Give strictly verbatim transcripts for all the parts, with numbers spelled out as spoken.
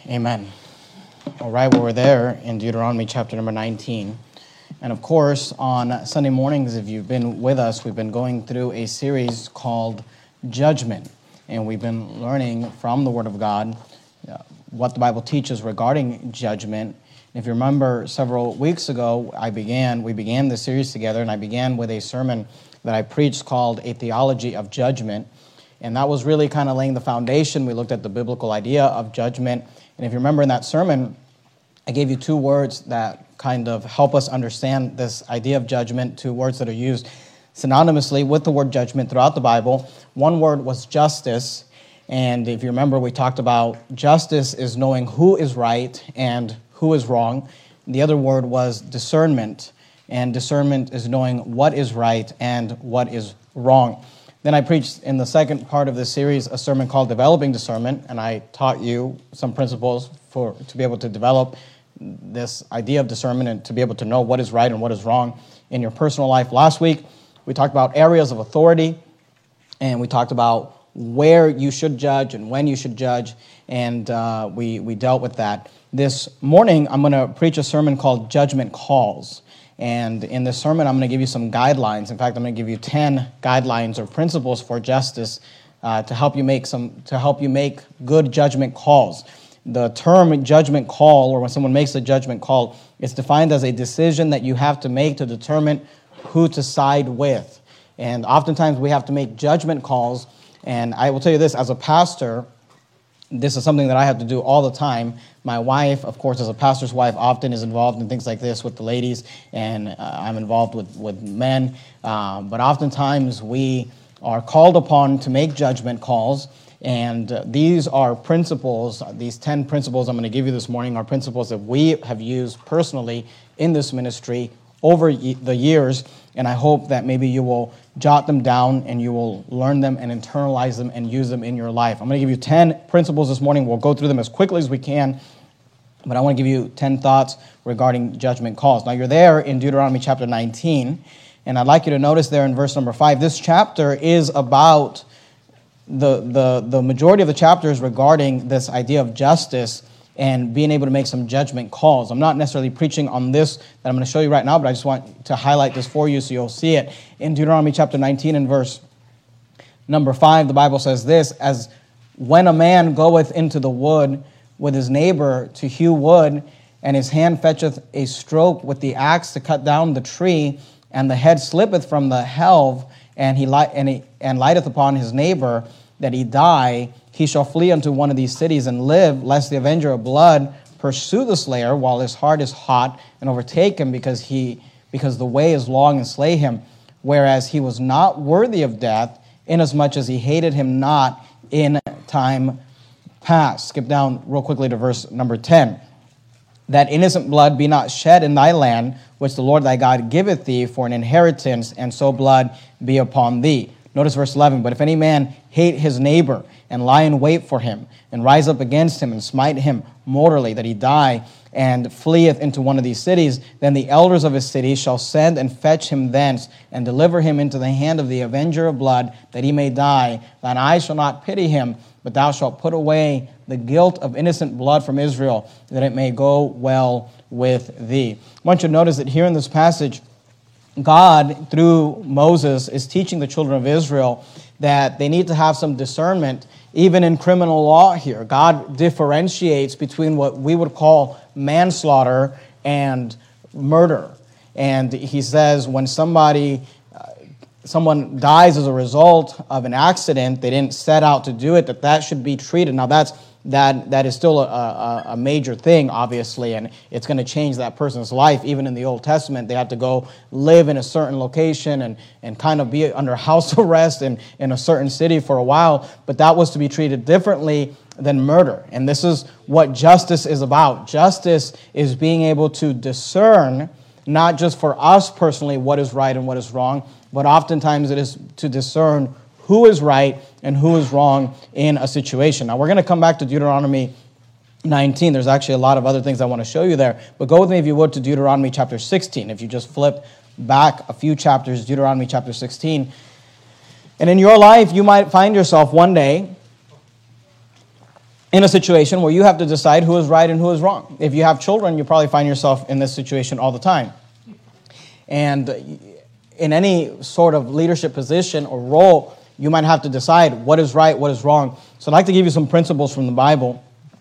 Amen. All right, well, we're there in Deuteronomy chapter number nineteen. And of course, on Sunday mornings, if you've been with us, we've been going through a series called Judgment. And we've been learning from the Word of God uh, what the Bible teaches regarding judgment. If you remember, several weeks ago, I began, we began this series together, and I began with a sermon that I preached called A Theology of Judgment. And that was really kind of laying the foundation. We looked at the biblical idea of judgment. And if you remember in that sermon, I gave you two words that kind of help us understand this idea of judgment, two words that are used synonymously with the word judgment throughout the Bible. One word was justice. And if you remember, we talked about justice is knowing who is right and who is wrong. The other word was discernment. And discernment is knowing what is right and what is wrong. Then I preached in the second part of this series a sermon called Developing Discernment, and I taught you some principles for to be able to develop this idea of discernment and to be able to know what is right and what is wrong in your personal life. Last week, we talked about areas of authority, and we talked about where you should judge and when you should judge, and uh, we, we dealt with that. This morning, I'm going to preach a sermon called Judgment Calls. And in this sermon, I'm going to give you some guidelines. In fact, I'm going to give you ten guidelines or principles for justice uh, to help you make some to help you make good judgment calls. The term judgment call, or when someone makes a judgment call, is defined as a decision that you have to make to determine who to side with. And oftentimes we have to make judgment calls. And I will tell you this, as a pastor, this is something that I have to do all the time. My wife, of course, as a pastor's wife, often is involved in things like this with the ladies, and uh, I'm involved with, with men. Uh, but oftentimes we are called upon to make judgment calls, and uh, these are principles, these ten principles I'm going to give you this morning are principles that we have used personally in this ministry over the years, and I hope that maybe you will jot them down and you will learn them and internalize them and use them in your life. I'm going to give you ten principles this morning. We'll go through them as quickly as we can, but I want to give you ten thoughts regarding judgment calls. Now, you're there in Deuteronomy chapter nineteen, and I'd like you to notice there in verse number five, this chapter is about, the, the, the majority of the chapter is regarding this idea of justice and being able to make some judgment calls. I'm not necessarily preaching on this that I'm going to show you right now, but I just want to highlight this for you so you'll see it. In Deuteronomy chapter nineteen and verse number five, the Bible says this, as when a man goeth into the wood with his neighbor to hew wood, and his hand fetcheth a stroke with the axe to cut down the tree, and the head slippeth from the helve, and he light, and, he, and lighteth upon his neighbor, that he die, he shall flee unto one of these cities and live, lest the avenger of blood pursue the slayer while his heart is hot, and overtake him because he because the way is long, and slay him, whereas he was not worthy of death, inasmuch as he hated him not in time past. Skip down real quickly to verse number ten. That innocent blood be not shed in thy land, which the Lord thy God giveth thee for an inheritance, and so blood be upon thee. Notice verse eleven, but if any man hate his neighbor, and lie in wait for him, and rise up against him, and smite him mortally, that he die, and fleeth into one of these cities, then the elders of his city shall send and fetch him thence, and deliver him into the hand of the avenger of blood, that he may die. Thine eye shall not pity him, but thou shalt put away the guilt of innocent blood from Israel, that it may go well with thee. I want you to notice that here in this passage, God, through Moses, is teaching the children of Israel that they need to have some discernment, even in criminal law here. God differentiates between what we would call manslaughter and murder. And he says when somebody, uh, someone dies as a result of an accident, they didn't set out to do it, that that should be treated. Now that's That that is still a, a, a major thing, obviously, and it's going to change that person's life. Even in the Old Testament, they had to go live in a certain location and, and kind of be under house arrest in, in a certain city for a while, but that was to be treated differently than murder. And this is what justice is about. Justice is being able to discern, not just for us personally, what is right and what is wrong, but oftentimes it is to discern who is right and who is wrong in a situation. Now, we're going to come back to Deuteronomy nineteen. There's actually a lot of other things I want to show you there. But go with me, if you would, to Deuteronomy chapter sixteen. If you just flip back a few chapters, Deuteronomy chapter sixteen. And in your life, you might find yourself one day in a situation where you have to decide who is right and who is wrong. If you have children, you probably find yourself in this situation all the time. And in any sort of leadership position or role, you might have to decide what is right, what is wrong. So I'd like to give you some principles from the Bible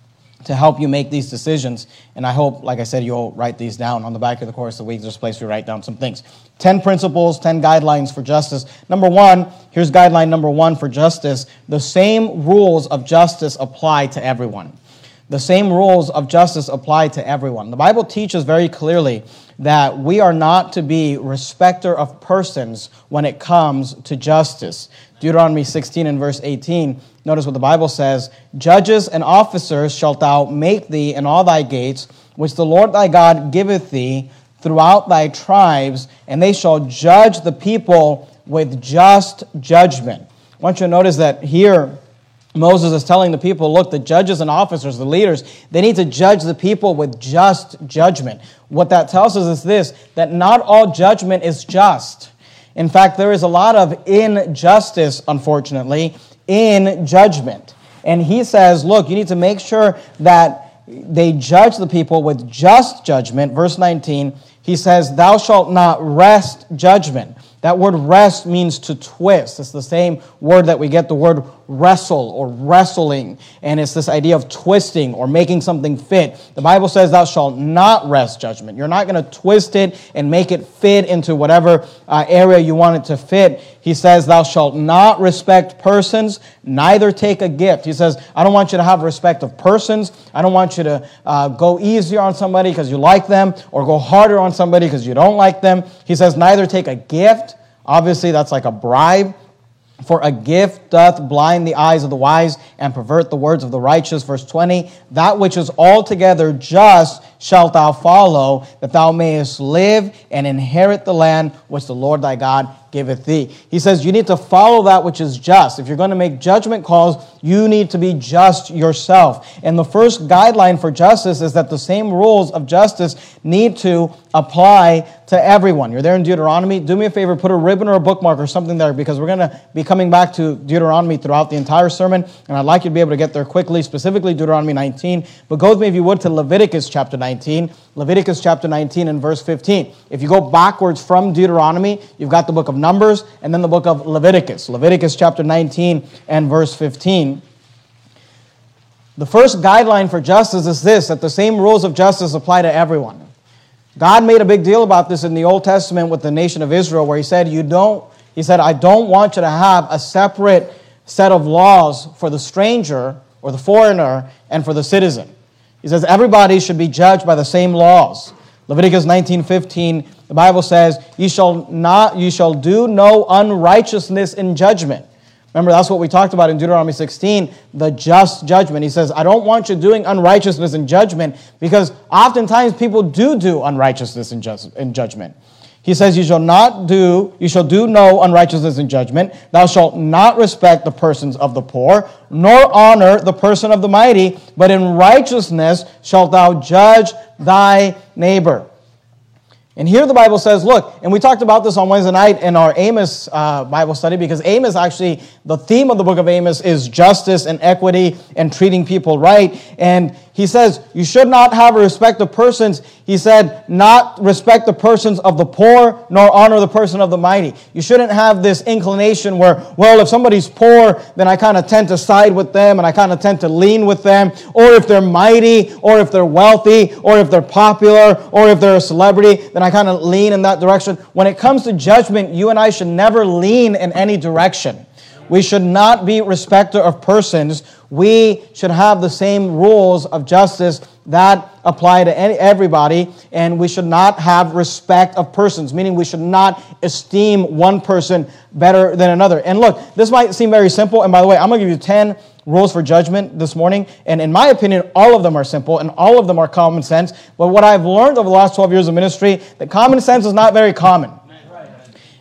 to help you make these decisions. And I hope, like I said, you'll write these down. On the back of the course of the week, there's a place to write down some things. Ten principles, ten guidelines for justice. Number one, here's guideline number one for justice. The same rules of justice apply to everyone. The same rules of justice apply to everyone. The Bible teaches very clearly that we are not to be respecter of persons when it comes to justice. Deuteronomy sixteen and verse eighteen, notice what the Bible says, "Judges and officers shalt thou make thee in all thy gates, which the Lord thy God giveth thee throughout thy tribes, and they shall judge the people with just judgment." I want you to notice that here, Moses is telling the people, look, the judges and officers, the leaders, they need to judge the people with just judgment. What that tells us is this, that not all judgment is just. In fact, there is a lot of injustice, unfortunately, in judgment. And he says, look, you need to make sure that they judge the people with just judgment. Verse nineteen, he says, "Thou shalt not wrest judgment." That word rest means to twist. It's the same word that we get the word wrestle or wrestling. And it's this idea of twisting or making something fit. The Bible says thou shalt not wrest judgment. You're not going to twist it and make it fit into whatever uh, area you want it to fit. He says thou shalt not respect persons, neither take a gift. He says, I don't want you to have respect of persons. I don't want you to uh, go easier on somebody because you like them or go harder on somebody because you don't like them. He says neither take a gift. Obviously, that's like a bribe. For a gift doth blind the eyes of the wise and pervert the words of the righteous. Verse twenty, that which is altogether just shalt thou follow, that thou mayest live and inherit the land which the Lord thy God giveth thee. He says you need to follow that which is just. If you're going to make judgment calls, you need to be just yourself. And the first guideline for justice is that the same rules of justice need to apply to everyone. You're there in Deuteronomy. Do me a favor, put a ribbon or a bookmark or something there, because we're going to be coming back to Deuteronomy throughout the entire sermon, and I'd like you to be able to get there quickly, specifically Deuteronomy nineteen. But go with me, if you would, to Leviticus chapter nineteen. Leviticus chapter nineteen and verse fifteen. If you go backwards from Deuteronomy, you've got the book of Numbers and then the book of Leviticus. Leviticus chapter nineteen and verse fifteen. The first guideline for justice is this, that the same rules of justice apply to everyone. God made a big deal about this in the Old Testament with the nation of Israel, where he said, you don't, he said, I don't want you to have a separate set of laws for the stranger or the foreigner and for the citizen. He says everybody should be judged by the same laws. Leviticus nineteen fifteen, the Bible says, "You shall not, you shall do no unrighteousness in judgment." Remember, that's what we talked about in Deuteronomy sixteen, the just judgment. He says, I don't want you doing unrighteousness in judgment, because oftentimes people do do unrighteousness in, just, in judgment. He says, you shall not do, you shall do no unrighteousness in judgment. Thou shalt not respect the persons of the poor, nor honor the person of the mighty, but in righteousness shalt thou judge thy neighbor. And here the Bible says, look, and we talked about this on Wednesday night in our Amos uh, Bible study, because Amos actually, the theme of the book of Amos is justice and equity and treating people right. And he says, you should not have a respect of persons. He said, not respect the persons of the poor, nor honor the person of the mighty. You shouldn't have this inclination where, well, if somebody's poor, then I kind of tend to side with them, and I kind of tend to lean with them. Or if they're mighty, or if they're wealthy, or if they're popular, or if they're a celebrity, then I kind of lean in that direction. When it comes to judgment, you and I should never lean in any direction. We should not be respecter of persons. We should have the same rules of justice that apply to any, everybody, and we should not have respect of persons, meaning we should not esteem one person better than another. And look, this might seem very simple, and by the way, I'm going to give you ten rules for judgment this morning, and in my opinion, all of them are simple, and all of them are common sense, but what I've learned over the last twelve years of ministry, that common sense is not very common.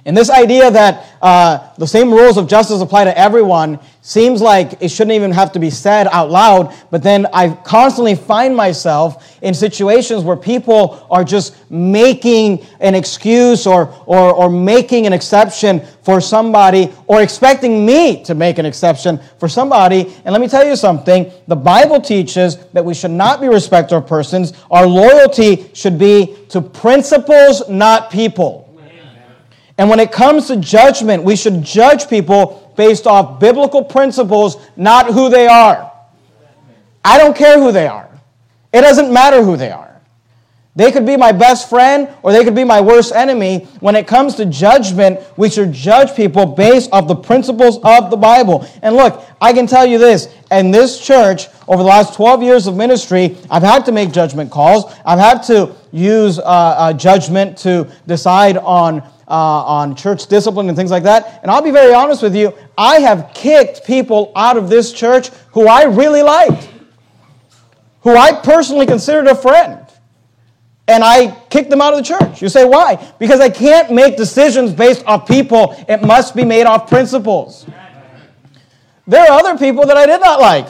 And this idea that uh, the same rules of justice apply to everyone seems like it shouldn't even have to be said out loud, but then I constantly find myself in situations where people are just making an excuse or, or, or making an exception for somebody or expecting me to make an exception for somebody. And let me tell you something, the Bible teaches that we should not be respecter of persons. Our loyalty should be to principles, not people. And when it comes to judgment, we should judge people based off biblical principles, not who they are. I don't care who they are. It doesn't matter who they are. They could be my best friend or they could be my worst enemy. When it comes to judgment, we should judge people based off the principles of the Bible. And look, I can tell you this, in this church, over the last twelve years of ministry, I've had to make judgment calls. I've had to use uh, uh, judgment to decide on Uh, on church discipline and things like that. And I'll be very honest with you, I have kicked people out of this church who I really liked, who I personally considered a friend. And I kicked them out of the church. You say, why? Because I can't make decisions based off people. It must be made off principles. There are other people that I did not like.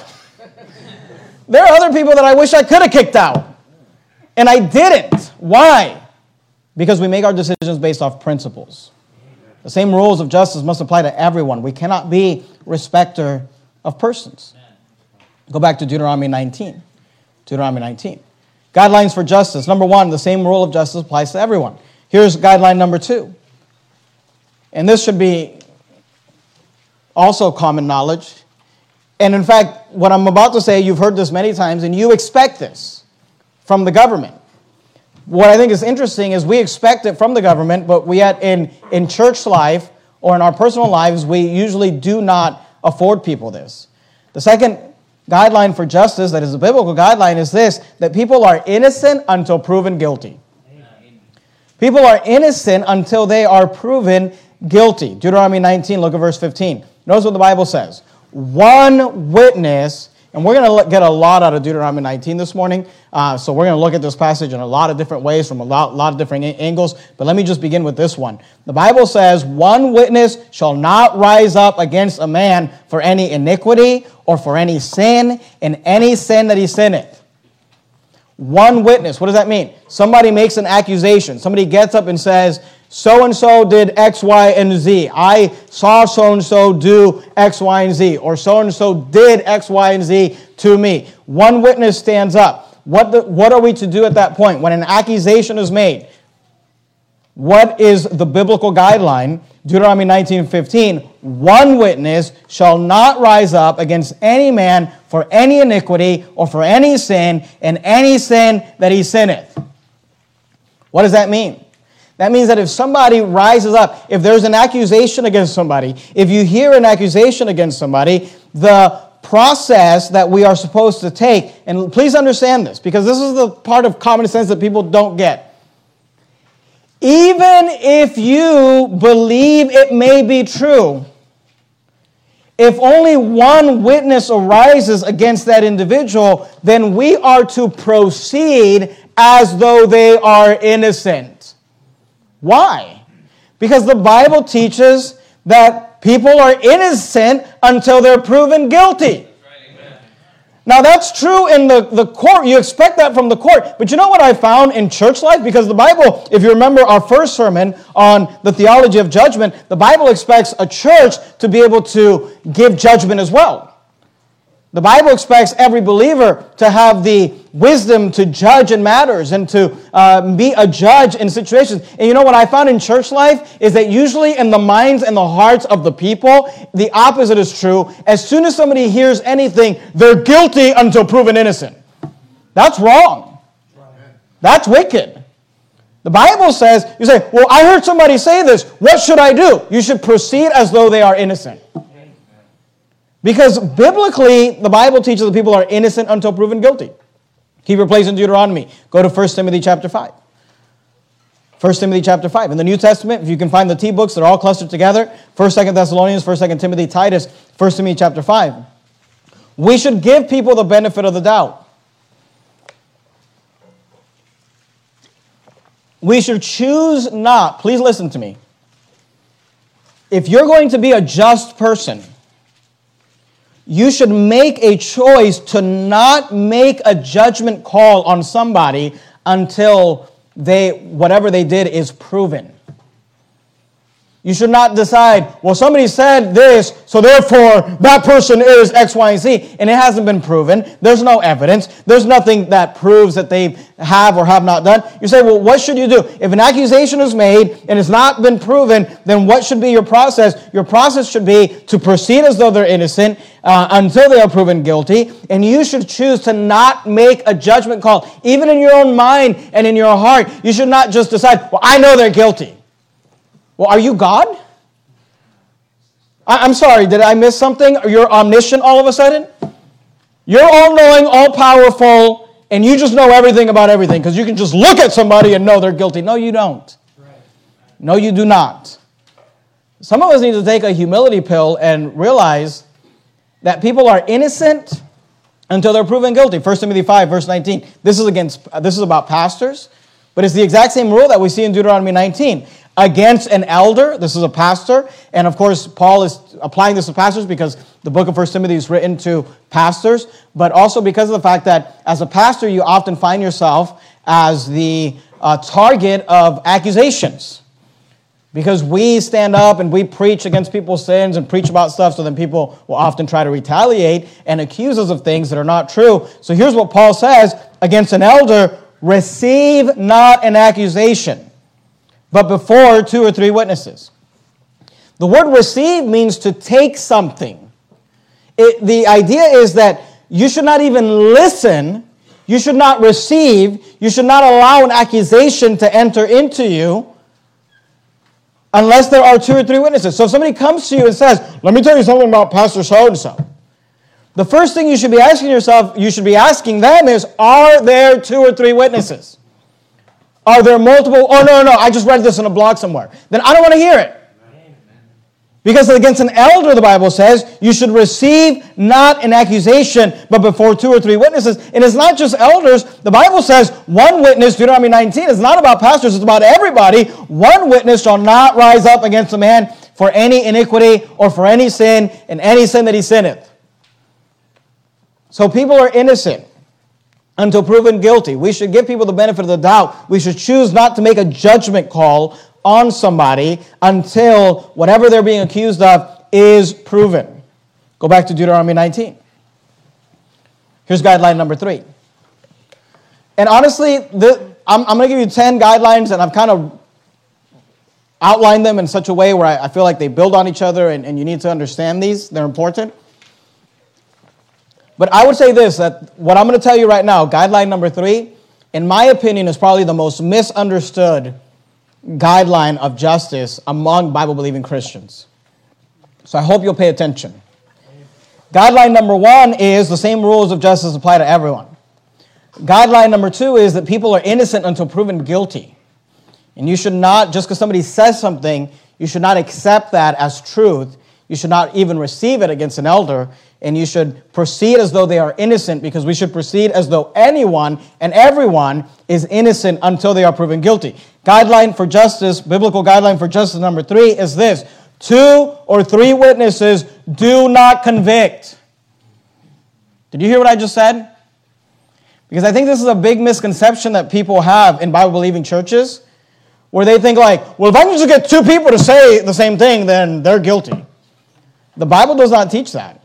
There are other people that I wish I could have kicked out. And I didn't. Why? Because we make our decisions based off principles. The same rules of justice must apply to everyone. We cannot be respecter of persons. Go back to Deuteronomy nineteen. Deuteronomy nineteen. Guidelines for justice. Number one, the same rule of justice applies to everyone. Here's guideline number two. And this should be also common knowledge. And in fact, what I'm about to say, you've heard this many times, and you expect this from the government. What I think is interesting is we expect it from the government, but we at, in, in church life or in our personal lives, we usually do not afford people this. The second guideline for justice, that is a biblical guideline, is this, that people are innocent until proven guilty. People are innocent until they are proven guilty. Deuteronomy nineteen, look at verse fifteen. Notice what the Bible says. One witness. And we're going to get a lot out of Deuteronomy nineteen this morning. Uh, so we're going to look at this passage in a lot of different ways from a lot, lot of different angles. But let me just begin with this one. The Bible says, one witness shall not rise up against a man for any iniquity or for any sin, in any sin that he sinneth. One witness. What does that mean? Somebody makes an accusation. Somebody gets up and says, so-and-so did X, Y, and Z. I saw so-and-so do X, Y, and Z. Or so-and-so did X, Y, and Z to me. One witness stands up. What, the, what are we to do at that point? When an accusation is made, what is the biblical guideline? Deuteronomy nineteen fifteen. One witness shall not rise up against any man for any iniquity or for any sin, in any sin that he sinneth. What does that mean? That means that if somebody rises up, if there's an accusation against somebody, if you hear an accusation against somebody, the process that we are supposed to take, and please understand this, because this is the part of common sense that people don't get. Even if you believe it may be true, if only one witness arises against that individual, then we are to proceed as though they are innocent. Why? Because the Bible teaches that people are innocent until they're proven guilty. Now that's true in the, the court. You expect that from the court. But you know what I found in church life? Because the Bible, if you remember our first sermon on the theology of judgment, the Bible expects a church to be able to give judgment as well. The Bible expects every believer to have the wisdom to judge in matters and to uh, be a judge in situations. And you know what I found in church life is that usually in the minds and the hearts of the people, the opposite is true. As soon as somebody hears anything, they're guilty until proven innocent. That's wrong. That's wicked. The Bible says, you say, well, I heard somebody say this. What should I do? You should proceed as though they are innocent. Because biblically, the Bible teaches that people are innocent until proven guilty. Keep your place in Deuteronomy. Go to First Timothy chapter five. First Timothy chapter five. In the New Testament, if you can find the T-books, they're all clustered together. First, Second Thessalonians, First, Second Timothy, Titus, First Timothy chapter five. We should give people the benefit of the doubt. We should choose not, please listen to me. if you're going to be a just person, you should make a choice to not make a judgment call on somebody until they, whatever they did is proven. You should not decide, well, somebody said this, so therefore that person is X, Y, and Z, and it hasn't been proven. There's no evidence. There's nothing that proves that they have or have not done. You say, well, what should you do? If an accusation is made and it's not been proven, then what should be your process? Your process should be to proceed as though they're innocent uh, until they are proven guilty, and you should choose to not make a judgment call. Even in your own mind and in your heart, you should not just decide, well, I know they're guilty. Well, are you God? I'm sorry, did I miss something? You're omniscient all of a sudden? You're all-knowing, all-powerful, and you just know everything about everything because you can just look at somebody and know they're guilty. No, you don't. No, you do not. Some of us need to take a humility pill and realize that people are innocent until they're proven guilty. First Timothy five, verse nineteen. This is against. This is about pastors, but it's the exact same rule that we see in Deuteronomy nineteen. Against an elder, this is a pastor, and of course Paul is applying this to pastors because the book of First Timothy is written to pastors, but also because of the fact that as a pastor you often find yourself as the uh, target of accusations. Because we stand up and we preach against people's sins and preach about stuff, so then people will often try to retaliate and accuse us of things that are not true. So here's what Paul says, against an elder, receive not an accusation, but before two or three witnesses. The word receive means to take something. It, the idea is that you should not even listen, you should not receive, you should not allow an accusation to enter into you unless there are two or three witnesses. So if somebody comes to you and says, let me tell you something about Pastor so-and-so, the first thing you should be asking yourself, you should be asking them is, are there two or three witnesses? Are there multiple? Oh, no, no, I just read this in a blog somewhere. Then I don't want to hear it. Because against an elder, the Bible says, you should receive not an accusation, but before two or three witnesses. And it's not just elders. The Bible says one witness, Deuteronomy nineteen, is not about pastors, it's about everybody. One witness shall not rise up against a man for any iniquity or for any sin, and any sin that he sinneth. So people are innocent until proven guilty. We should give people the benefit of the doubt. We should choose not to make a judgment call on somebody until whatever they're being accused of is proven. Go back to Deuteronomy nineteen. Here's guideline number three. And honestly, the, I'm, I'm going to give you ten guidelines, and I've kind of outlined them in such a way where I, I feel like they build on each other, and, and you need to understand these. They're important. But I would say this, that what I'm going to tell you right now, guideline number three, in my opinion, is probably the most misunderstood guideline of justice among Bible-believing Christians. So I hope you'll pay attention. Guideline number one is the same rules of justice apply to everyone. Guideline number two is that people are innocent until proven guilty. And you should not, just because somebody says something, you should not accept that as truth. You should not even receive it against an elder. And you should proceed as though they are innocent, because we should proceed as though anyone and everyone is innocent until they are proven guilty. Guideline for justice, biblical guideline for justice number three is this: two or three witnesses do not convict. Did you hear what I just said? Because I think this is a big misconception that people have in Bible-believing churches, where they think like, well, if I can just get two people to say the same thing, then they're guilty. The Bible does not teach that.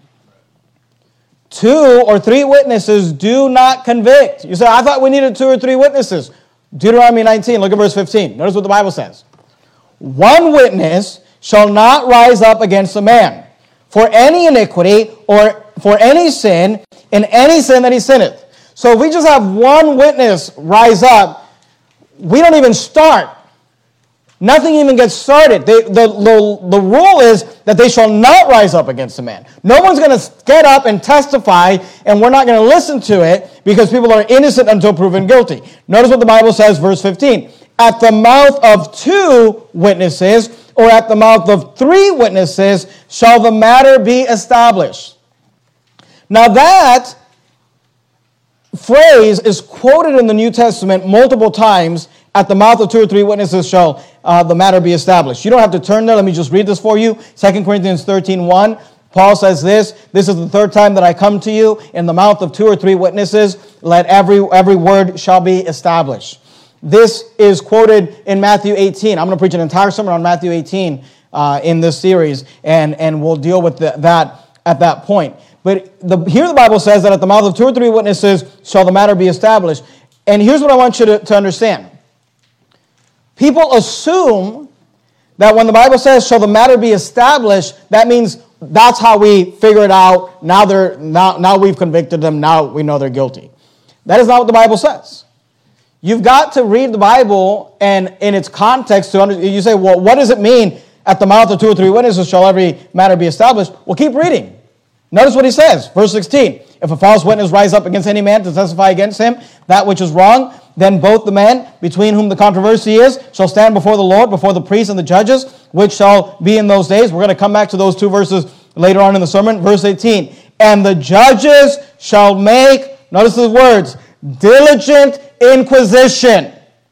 Two or three witnesses do not convict. You say, I thought we needed two or three witnesses. Deuteronomy nineteen, look at verse fifteen. Notice what the Bible says. One witness shall not rise up against a man for any iniquity or for any sin, in any sin that he sinneth. So if we just have one witness rise up, we don't even start. Nothing even gets started. They, the, the, the rule is that they shall not rise up against a man. No one's going to get up and testify, and we're not going to listen to it because people are innocent until proven guilty. Notice what the Bible says, verse fifteen. At the mouth of two witnesses, or at the mouth of three witnesses, shall the matter be established. Now that phrase is quoted in the New Testament multiple times at the mouth of two or three witnesses shall uh, the matter be established. You don't have to turn there. Let me just read this for you. Second Corinthians thirteen one. Paul says this, this is the third time that I come to you. In the mouth of two or three witnesses, let every, every word shall be established. This is quoted in Matthew eighteen. I'm going to preach an entire sermon on Matthew eighteen uh, in this series, and, and we'll deal with the, that at that point. But the, here the Bible says that at the mouth of two or three witnesses shall the matter be established. And here's what I want you to, to understand. People assume that when the Bible says, shall the matter be established, that means that's how we figure it out. Now they're now, now we've convicted them. Now we know they're guilty. That is not what the Bible says. You've got to read the Bible and in its context to understand. You say, well, what does it mean at the mouth of two or three witnesses shall every matter be established? Well, keep reading. Notice what he says, verse sixteen. If a false witness rise up against any man to testify against him that which is wrong, then both the men between whom the controversy is shall stand before the Lord, before the priests and the judges, which shall be in those days. We're going to come back to those two verses later on in the sermon. Verse eighteen. And the judges shall make, notice the words, diligent inquisition.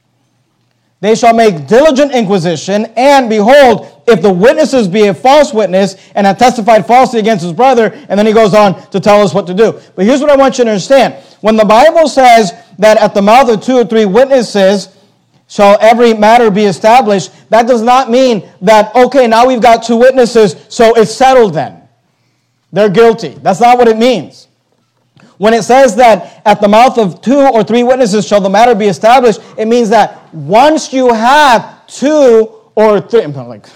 They shall make diligent inquisition, and behold, if the witnesses be a false witness and have testified falsely against his brother, and then he goes on to tell us what to do. But here's what I want you to understand. When the Bible says that at the mouth of two or three witnesses shall every matter be established, that does not mean that, okay, now we've got two witnesses, so it's settled then. They're guilty. That's not what it means. When it says that at the mouth of two or three witnesses shall the matter be established, it means that once you have two or three, I'm like,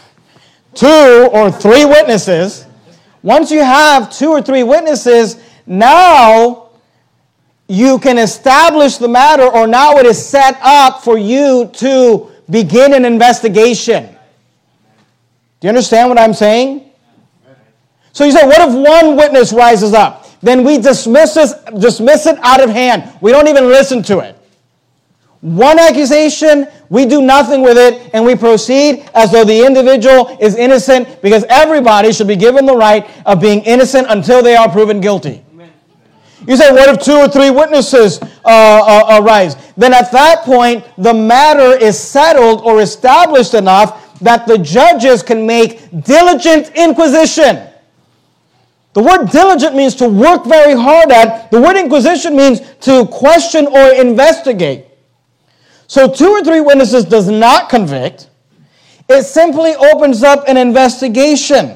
two or three witnesses, once you have two or three witnesses, now you can establish the matter, or now it is set up for you to begin an investigation. Do you understand what I'm saying? So you say, what if one witness rises up? Then we dismiss it, dismiss it out of hand. We don't even listen to it. One accusation, we do nothing with it, and we proceed as though the individual is innocent, because everybody should be given the right of being innocent until they are proven guilty. Amen. You say, what if two or three witnesses uh, uh, arise? Then at that point, the matter is settled or established enough that the judges can make diligent inquisition. The word diligent means to work very hard at. The word inquisition means to question or investigate. So two or three witnesses does not convict. It simply opens up an investigation.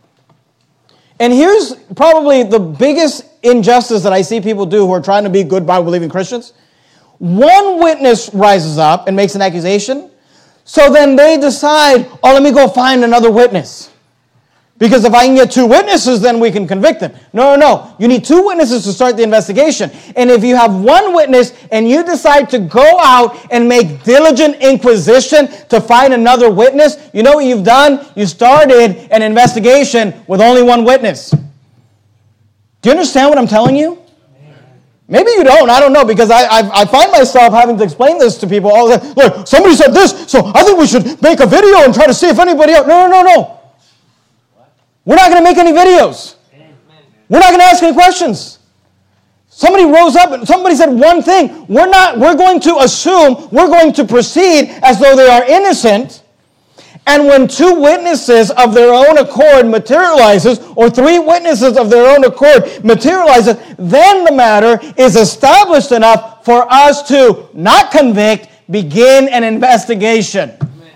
And here's probably the biggest injustice that I see people do who are trying to be good Bible-believing Christians. One witness rises up and makes an accusation. So then they decide, oh, let me go find another witness. Because if I can get two witnesses, then we can convict them. No, no, no. You need two witnesses to start the investigation. And if you have one witness and you decide to go out and make diligent inquisition to find another witness, you know what you've done? You started an investigation with only one witness. Do you understand what I'm telling you? Maybe you don't. I don't know, because I, I, I find myself having to explain this to people all the time. Look, somebody said this, so I think we should make a video and try to see if anybody else... No, no, no, no. We're not going to make any videos. We're not going to ask any questions. Somebody rose up and somebody said one thing. We're not, we're going to assume, we're going to proceed as though they are innocent. And when two witnesses of their own accord materializes, or three witnesses of their own accord materializes, then the matter is established enough for us to not convict, begin an investigation.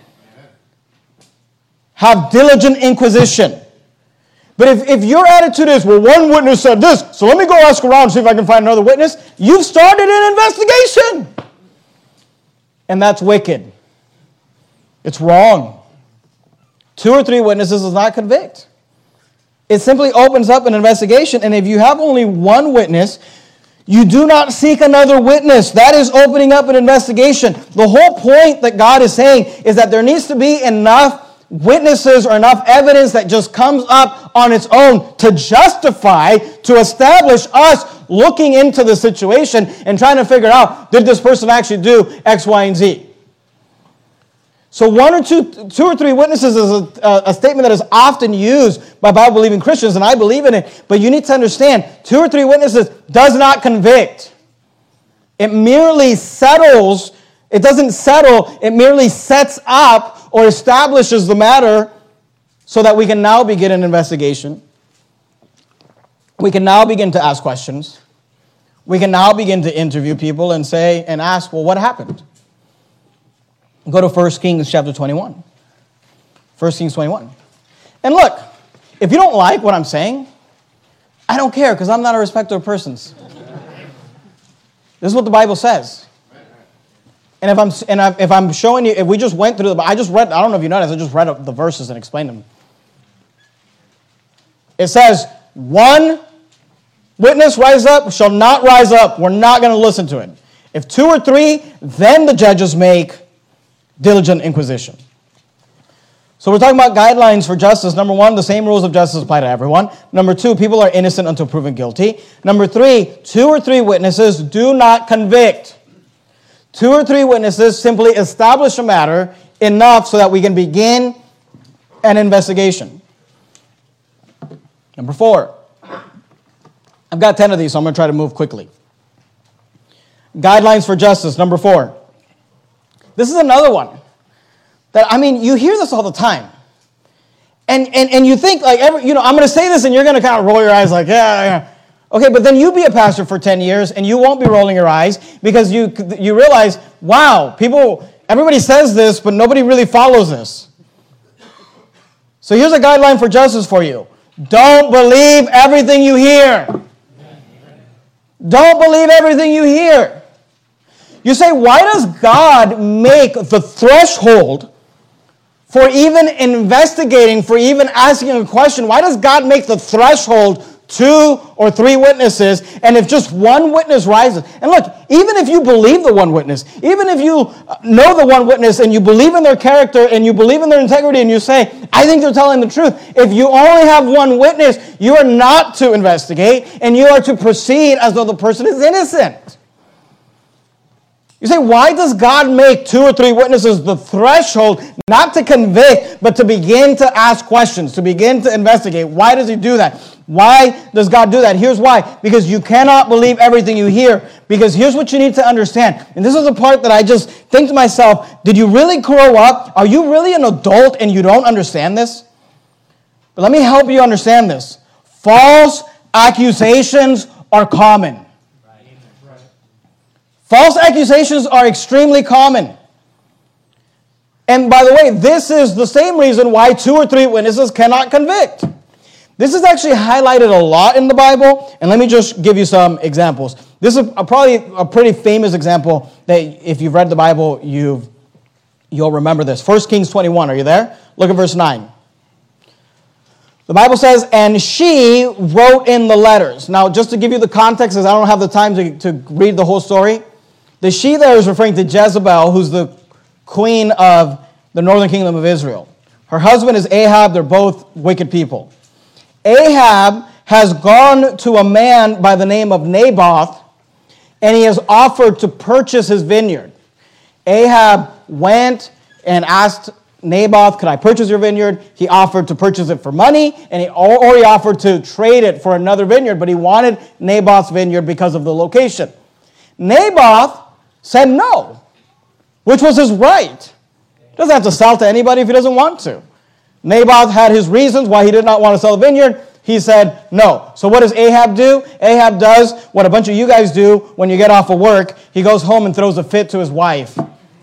Have diligent inquisition. But if, if your attitude is, well, one witness said this, so let me go ask around and see if I can find another witness, you've started an investigation. And that's wicked. It's wrong. Two or three witnesses does not convict. It simply opens up an investigation, and if you have only one witness, you do not seek another witness. That is opening up an investigation. The whole point that God is saying is that there needs to be enough witnesses or enough evidence that just comes up on its own to justify, to establish us looking into the situation and trying to figure out, did this person actually do X, Y, and Z? So one or two, two or three witnesses is a, a statement that is often used by Bible-believing Christians, and I believe in it, but you need to understand, two or three witnesses does not convict. It merely settles It doesn't settle. It merely sets up or establishes the matter so that we can now begin an investigation. We can now begin to ask questions. We can now begin to interview people and say and ask, well, what happened? Go to First Kings chapter twenty-one. First Kings twenty-one. And look, if you don't like what I'm saying, I don't care because I'm not a respecter of persons. This is what the Bible says. And if I'm and I, if I'm showing you, if we just went through the, I just read, I don't know if you noticed, I just read the verses and explained them. It says, one witness rise up, shall not rise up. We're not going to listen to it. If two or three, then the judges make diligent inquisition. So we're talking about guidelines for justice. Number one, the same rules of justice apply to everyone. Number two, people are innocent until proven guilty. Number three, two or three witnesses do not convict. Two or three witnesses simply establish a matter enough so that we can begin an investigation. Number four, I've got ten of these, so I'm going to try to move quickly. Guidelines for justice, number four. This is another one that, I mean, you hear this all the time. And and, and you think, like, every, you know, I'm going to say this and you're going to kind of roll your eyes like, yeah, yeah. Okay, but then you be a pastor for ten years and you won't be rolling your eyes because you you realize, wow, people, everybody says this, but nobody really follows this. So here's a guideline for justice for you. Don't believe everything you hear. Don't believe everything you hear. You say, why does God make the threshold for even investigating, for even asking a question? Why does God make the threshold two or three witnesses, and if just one witness rises? And look, even if you believe the one witness, even if you know the one witness and you believe in their character and you believe in their integrity and you say, I think they're telling the truth, if you only have one witness, you are not to investigate and you are to proceed as though the person is innocent. You say, why does God make two or three witnesses the threshold, not to convict, but to begin to ask questions, to begin to investigate? Why does he do that? Why does God do that? Here's why. Because you cannot believe everything you hear. Because here's what you need to understand. And this is the part that I just think to myself, did you really grow up? Are you really an adult and you don't understand this? But let me help you understand this. False accusations are common. False accusations are extremely common. And by the way, this is the same reason why two or three witnesses cannot convict. This is actually highlighted a lot in the Bible, and let me just give you some examples. This is a, probably a pretty famous example that if you've read the Bible, you've, you'll remember this. First Kings twenty-one, are you there? Look at verse nine. The Bible says, and she wrote in the letters. Now, just to give you the context, because I don't have the time to, to read the whole story, the she there is referring to Jezebel, who's the queen of the northern kingdom of Israel. Her husband is Ahab. They're both wicked people. Ahab has gone to a man by the name of Naboth, and he has offered to purchase his vineyard. Ahab went and asked Naboth, could I purchase your vineyard? He offered to purchase it for money, and he, or, or he offered to trade it for another vineyard, but he wanted Naboth's vineyard because of the location. Naboth said no, which was his right. He doesn't have to sell to anybody if he doesn't want to. Naboth had his reasons why he did not want to sell the vineyard. He said no. So what does Ahab do? Ahab does what a bunch of you guys do when you get off of work. He goes home and throws a fit to his wife.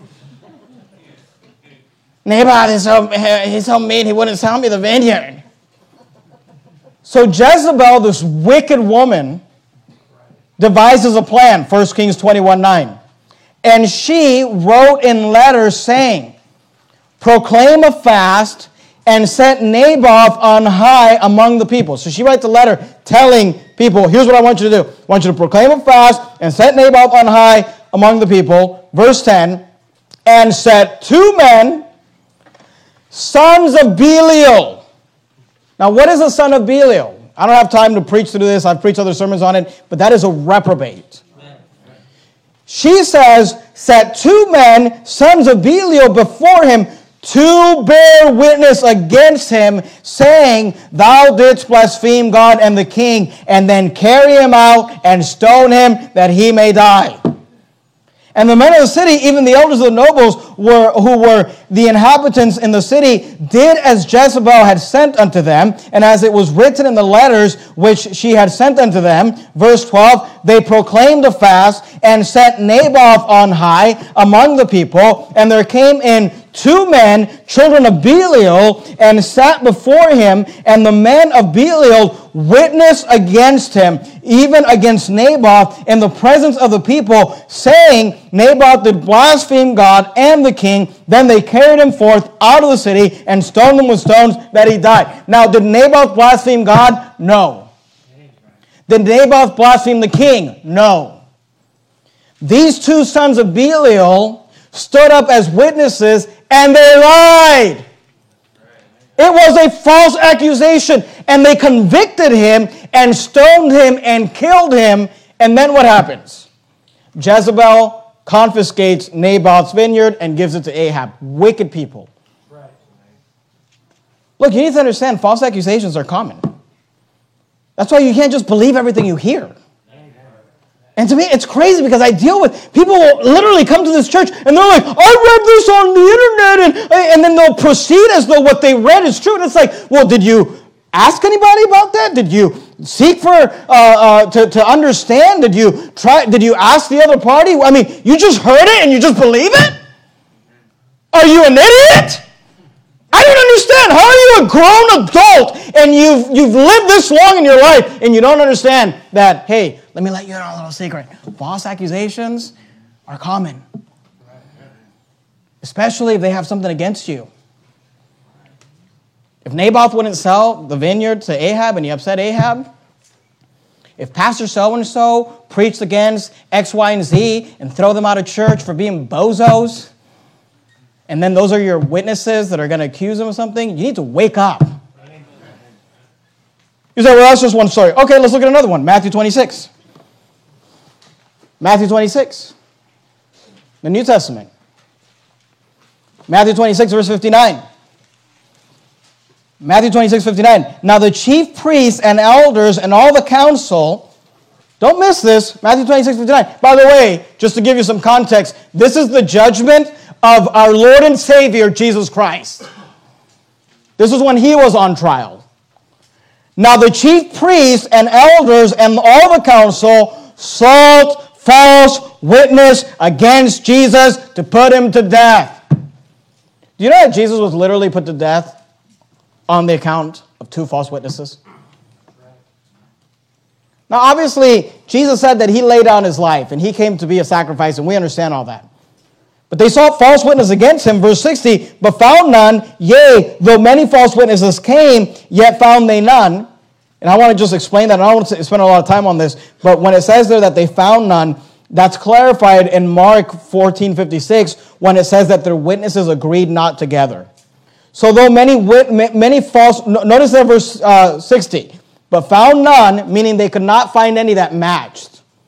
Naboth is so, he's so mean, he wouldn't sell me the vineyard. So Jezebel, this wicked woman, devises a plan, First Kings twenty-one nine. And she wrote in letters saying, proclaim a fast and set Naboth on high among the people. So she writes a letter telling people, here's what I want you to do. I want you to proclaim a fast and set Naboth on high among the people. Verse ten, and set two men, sons of Belial. Now, what is a son of Belial? I don't have time to preach through this. I've preached other sermons on it, but that is a reprobate. She says, set two men, sons of Belial, before him, to bear witness against him, saying, thou didst blaspheme God and the king, and then carry him out and stone him that he may die. And the men of the city, even the elders of the nobles, were who were the inhabitants in the city, did as Jezebel had sent unto them, and as it was written in the letters which she had sent unto them. Verse twelve, they proclaimed a fast, and set Naboth on high among the people, and there came in two men, children of Belial, and sat before him, and the men of Belial witnessed against him, even against Naboth, in the presence of the people, saying, Naboth did blaspheme God and the king. Then they carried him forth out of the city and stoned him with stones that he died. Now, did Naboth blaspheme God? No. Did Naboth blaspheme the king? No. These two sons of Belial stood up as witnesses, and they lied. It was a false accusation, and they convicted him and stoned him and killed him. And then what happens? Jezebel confiscates Naboth's vineyard and gives it to Ahab. Wicked people. Right. Look, you need to understand, false accusations are common. That's why you can't just believe everything you hear. And to me, it's crazy because I deal with people who literally come to this church and they're like, I read this on the internet, and, and then they'll proceed as though what they read is true. And it's like, well, did you ask anybody about that? Did you seek for uh, uh, to, to understand? Did you try? Did you ask the other party? I mean, you just heard it and you just believe it? Are you an idiot? I don't understand. How are you a grown adult and you've you've lived this long in your life and you don't understand that, hey, let me let you in on a little secret. False accusations are common. Especially if they have something against you. If Naboth wouldn't sell the vineyard to Ahab and he upset Ahab, if Pastor so-and-so preached against X, Y, and Z and throw them out of church for being bozos, and then those are your witnesses that are going to accuse them of something, you need to wake up. You say, well, that's just one story. Okay, let's look at another one. Matthew twenty-six. Matthew twenty-six. The New Testament. Matthew twenty-six, verse fifty-nine. Matthew twenty-six, fifty-nine. Now the chief priests and elders and all the council, don't miss this, Matthew twenty-six, fifty-nine. By the way, just to give you some context, this is the judgment of our Lord and Savior, Jesus Christ. This is when he was on trial. Now the chief priests and elders and all the council sought false witness against Jesus to put him to death. Do you know that Jesus was literally put to death on the account of two false witnesses? Now obviously, Jesus said that he laid down his life and he came to be a sacrifice, and we understand all that. But they sought false witness against him, verse sixty, but found none. Yea, though many false witnesses came, yet found they none. And I want to just explain that. I don't want to spend a lot of time on this, but when it says there that they found none, that's clarified in Mark fourteen fifty-six when it says that their witnesses agreed not together. So though many wit- many false, notice that verse uh, sixty, but found none, meaning they could not find any that matched.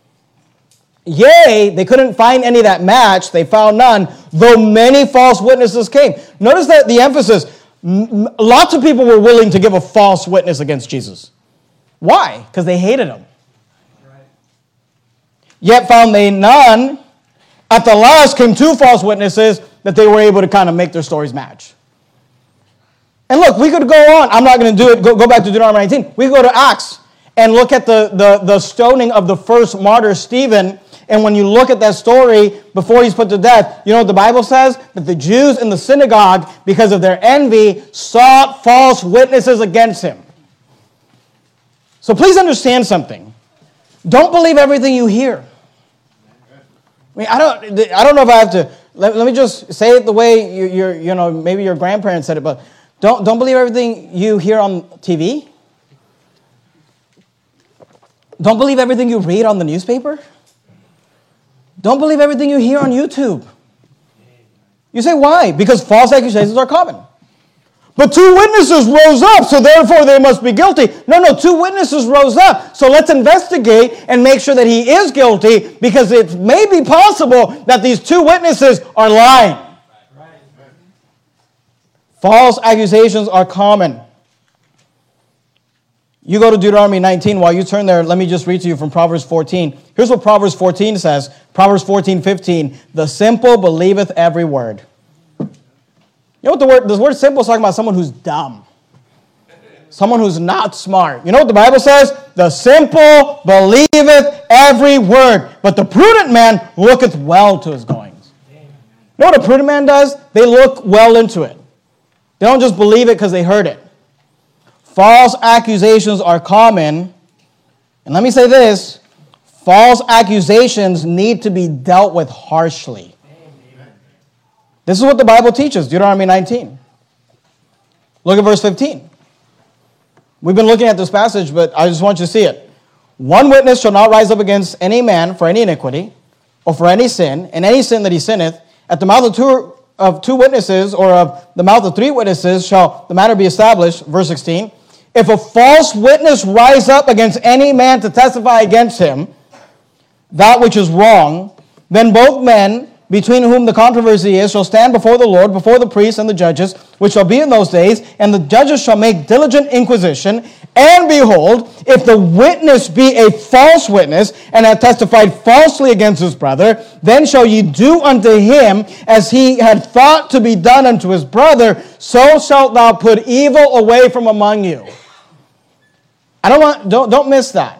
Yea, they couldn't find any that matched, they found none, though many false witnesses came. Notice that the emphasis, m- lots of people were willing to give a false witness against Jesus. Why? Because they hated him. Right. Yet found they none. At the last came two false witnesses that they were able to kind of make their stories match. And look, we could go on. I'm not going to do it. Go, go back to Deuteronomy nineteen. We could go to Acts and look at the, the, the stoning of the first martyr, Stephen. And when you look at that story before he's put to death, you know what the Bible says? That the Jews in the synagogue, because of their envy, sought false witnesses against him. So please understand something. Don't believe everything you hear. I mean, I don't, I don't know if I have to, let, let me just say it the way you, you're, you know, maybe your grandparents said it, but don't, don't believe everything you hear on T V. Don't believe everything you read on the newspaper. Don't believe everything you hear on YouTube. You say, why? Because false accusations are common. But two witnesses rose up, so therefore they must be guilty. No, no, two witnesses rose up, so let's investigate and make sure that he is guilty, because it may be possible that these two witnesses are lying. False accusations are common. You go to Deuteronomy nineteen. While you turn there, let me just read to you from Proverbs fourteen. Here's what Proverbs fourteen says. Proverbs fourteen fifteen. The simple believeth every word. You know what the word, this word simple is talking about? Someone who's dumb. Someone who's not smart. You know what the Bible says? The simple believeth every word, but the prudent man looketh well to his goings. You know what a prudent man does? They look well into it. They don't just believe it because they heard it. False accusations are common. And let me say this. False accusations need to be dealt with harshly. Amen. This is what the Bible teaches, Deuteronomy nineteen. Look at verse fifteen. We've been looking at this passage, but I just want you to see it. One witness shall not rise up against any man for any iniquity, or for any sin, and any sin that he sinneth. At the mouth of two, of two witnesses, or of the mouth of three witnesses, shall the matter be established. Verse sixteen. If a false witness rise up against any man to testify against him, that which is wrong, then both men, between whom the controversy is, shall stand before the Lord, before the priests and the judges, which shall be in those days, and the judges shall make diligent inquisition. And behold, if the witness be a false witness, and hath testified falsely against his brother, then shall ye do unto him as he had thought to be done unto his brother, so shalt thou put evil away from among you. I don't want, don't, don't miss that.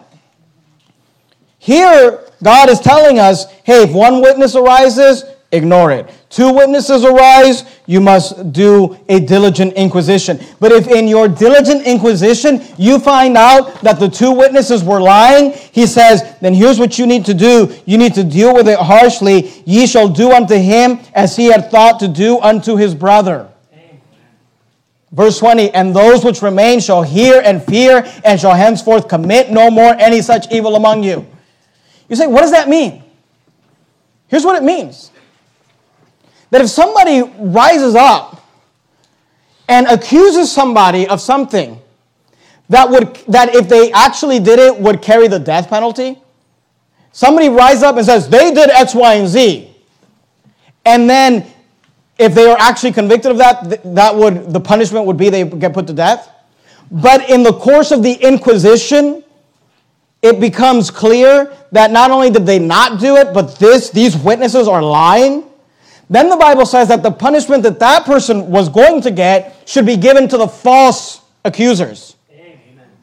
Here, God is telling us, hey, if one witness arises, ignore it. Two witnesses arise, you must do a diligent inquisition. But if in your diligent inquisition you find out that the two witnesses were lying, he says, then here's what you need to do. You need to deal with it harshly. Ye shall do unto him as he had thought to do unto his brother. Amen. Verse twenty, and those which remain shall hear and fear, and shall henceforth commit no more any such evil among you. You say, what does that mean? Here's what it means. That if somebody rises up and accuses somebody of something that would that if they actually did it would carry the death penalty, somebody rises up and says, they did X, Y, and Z. And then if they are actually convicted of that, that would the punishment would be they get put to death. But in the course of the inquisition, it becomes clear that not only did they not do it, but this these witnesses are lying. Then the Bible says that the punishment that that person was going to get should be given to the false accusers. Amen.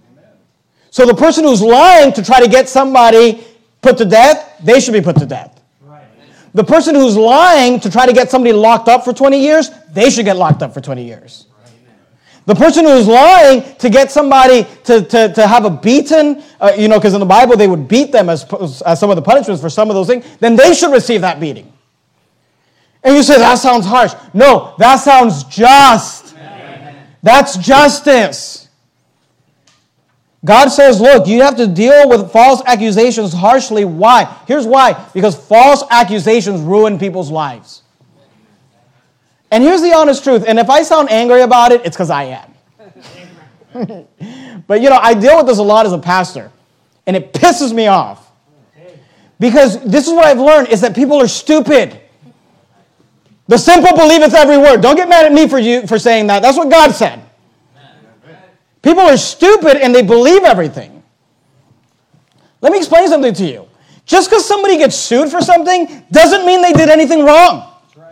So the person who's lying to try to get somebody put to death, they should be put to death. Right. The person who's lying to try to get somebody locked up for twenty years, they should get locked up for twenty years. The person who is lying to get somebody to, to, to have a beaten, uh, you know, because in the Bible they would beat them as, as some of the punishments for some of those things, then they should receive that beating. And you say, that sounds harsh. No, that sounds just. Amen. That's justice. God says, look, you have to deal with false accusations harshly. Why? Here's why. Because false accusations ruin people's lives. And here's the honest truth. And if I sound angry about it, it's because I am. But, you know, I deal with this a lot as a pastor. And it pisses me off. Because this is what I've learned, is that people are stupid. The simple believeth every word. Don't get mad at me for you for saying that. That's what God said. People are stupid and they believe everything. Let me explain something to you. Just because somebody gets sued for something doesn't mean they did anything wrong.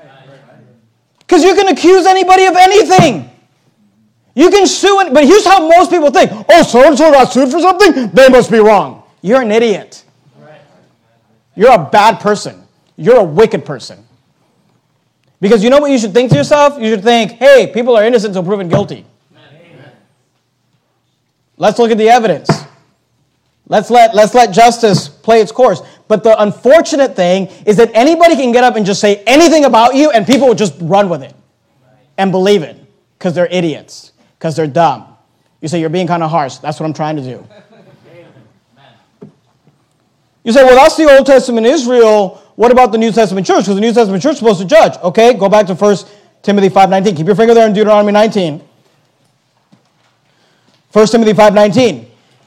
Because you can accuse anybody of anything. You can sue, it, but here's how most people think. Oh, so-and-so got sued for something? They must be wrong. You're an idiot. You're a bad person. You're a wicked person. Because you know what you should think to yourself? You should think, hey, people are innocent until proven guilty. Amen. Let's look at the evidence. Let's let, let's let justice play its course. But the unfortunate thing is that anybody can get up and just say anything about you and people will just run with it and believe it because they're idiots, because they're dumb. You say, you're being kind of harsh. That's what I'm trying to do. You say, well, that's the Old Testament Israel. What about the New Testament church? Because the New Testament church is supposed to judge. Okay, go back to First Timothy five nineteen. Keep your finger there in Deuteronomy nineteen. First Timothy five nineteen.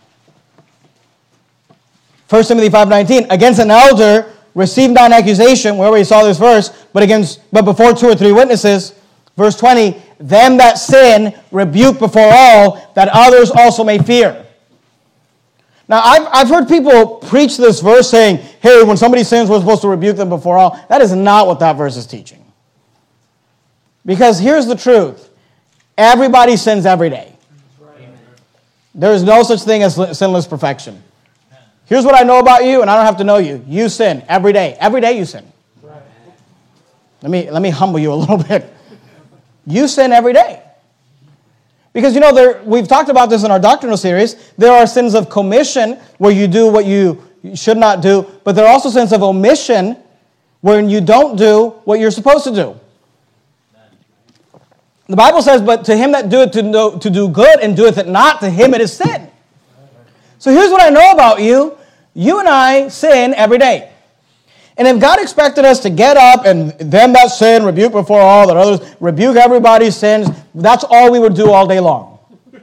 First Timothy five nineteen. Against an elder, receive not an accusation. We already saw this verse. But against, but before two or three witnesses. Verse twenty. Them that sin, rebuke before all, that others also may fear. Now, I've, I've heard people preach this verse saying, hey, when somebody sins, we're supposed to rebuke them before all. That is not what that verse is teaching. Because here's the truth. Everybody sins every day. There is no such thing as sinless perfection. Here's what I know about you, and I don't have to know you. You sin every day. Every day you sin. Let me, let me humble you a little bit. You sin every day. Because, you know, there, we've talked about this in our doctrinal series. There are sins of commission where you do what you should not do. But there are also sins of omission when you don't do what you're supposed to do. The Bible says, but to him that doeth to, know, to do good and doeth it not, to him it is sin. So here's what I know about you. You and I sin every day. And if God expected us to get up and them that sin, rebuke before all, that others, rebuke everybody's sins, that's all we would do all day long.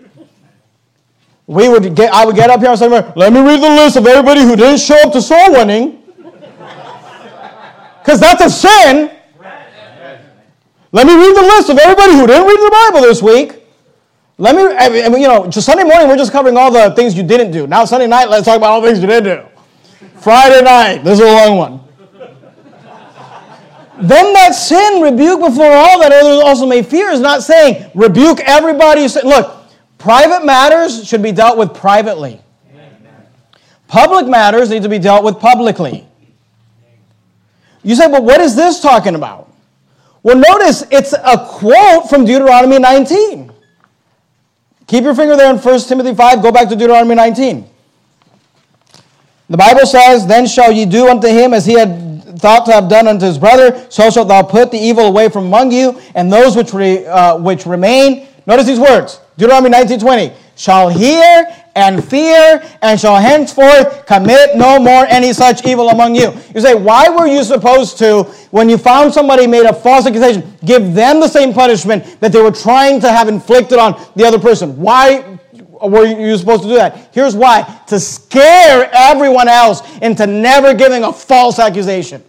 We would get, I would get up here and say, let me read the list of everybody who didn't show up to soul winning. Because that's a sin. Let me read the list of everybody who didn't read the Bible this week. Let me, I mean, you know, just Sunday morning, we're just covering all the things you didn't do. Now Sunday night, let's talk about all the things you did do. Friday night, this is a long one. Them that sin, rebuke before all, that others also may fear, is not saying rebuke everybody. Look, private matters should be dealt with privately. Public matters need to be dealt with publicly. You say, but what is this talking about? Well, notice it's a quote from Deuteronomy nineteen. Keep your finger there in First Timothy five. Go back to Deuteronomy nineteen. The Bible says, then shall ye do unto him as he had thought to have done unto his brother, so shalt thou put the evil away from among you, and those which re, uh, which remain. Notice these words. Deuteronomy nineteen twenty. Shall hear and fear, and shall henceforth commit no more any such evil among you. You say, why were you supposed to, when you found somebody made a false accusation, give them the same punishment that they were trying to have inflicted on the other person? Why were you supposed to do that? Here's why. To scare everyone else into never giving a false accusation.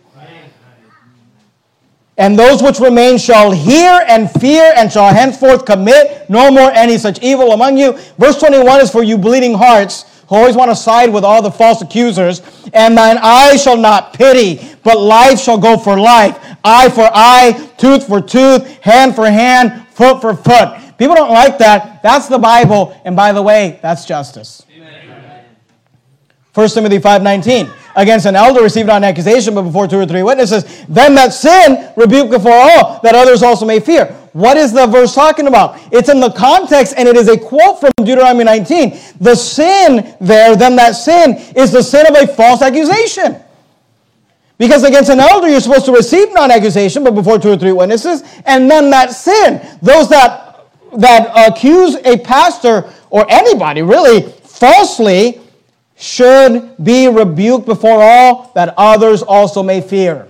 And those which remain shall hear and fear, and shall henceforth commit no more any such evil among you. Verse twenty-one is for you bleeding hearts, who always want to side with all the false accusers. And thine eye shall not pity, but life shall go for life, eye for eye, tooth for tooth, hand for hand, foot for foot. People don't like that. That's the Bible. And by the way, that's justice. Amen. First Timothy five nineteen. Against an elder receive not an accusation, but before two or three witnesses. Them that sin, rebuke before all, that others also may fear. What is the verse talking about? It's in the context, and it is a quote from Deuteronomy nineteen. The sin there, them that sin, is the sin of a false accusation. Because against an elder, you're supposed to receive not an accusation, but before two or three witnesses. And them that sin, those that, that accuse a pastor, or anybody really, falsely, should be rebuked before all, that others also may fear.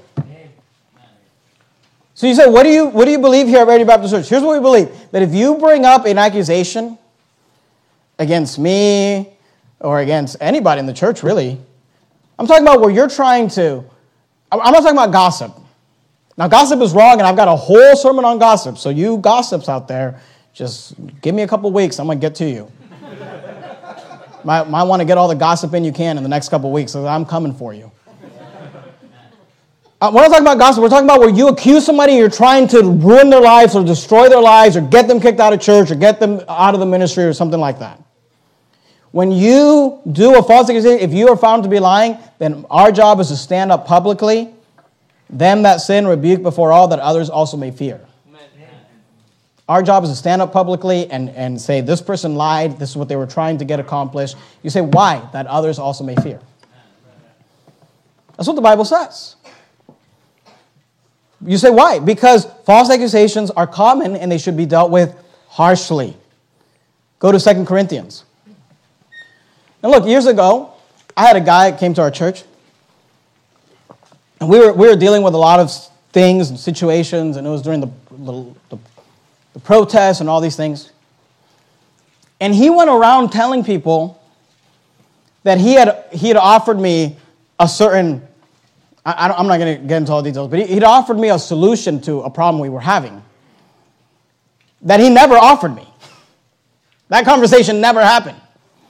So you say, what do you what do you believe here at Verity Baptist Church? Here's what we believe. That if you bring up an accusation against me or against anybody in the church, really, I'm talking about where you're trying to, I'm not talking about gossip. Now, gossip is wrong, and I've got a whole sermon on gossip. So you gossips out there, just give me a couple weeks. I'm going to get to you. Might, might want to get all the gossip in you can in the next couple of weeks, so I'm coming for you. Uh, we're not talking about gossip. We're talking about where you accuse somebody, you're trying to ruin their lives or destroy their lives or get them kicked out of church or get them out of the ministry or something like that. When you do a false accusation, if you are found to be lying, then our job is to stand up publicly. Them that sin, rebuke before all, that others also may fear. Our job is to stand up publicly and, and say, this person lied, this is what they were trying to get accomplished. You say, why? That others also may fear. That's what the Bible says. You say, why? Because false accusations are common and they should be dealt with harshly. Go to Second Corinthians. Now look, years ago, I had a guy that came to our church. And we were, we were dealing with a lot of things and situations, and it was during the, the, the the protests and all these things. And he went around telling people that he had he had offered me a certain, I, I'm not going to get into all the details, but he, he'd offered me a solution to a problem we were having that he never offered me. That conversation never happened.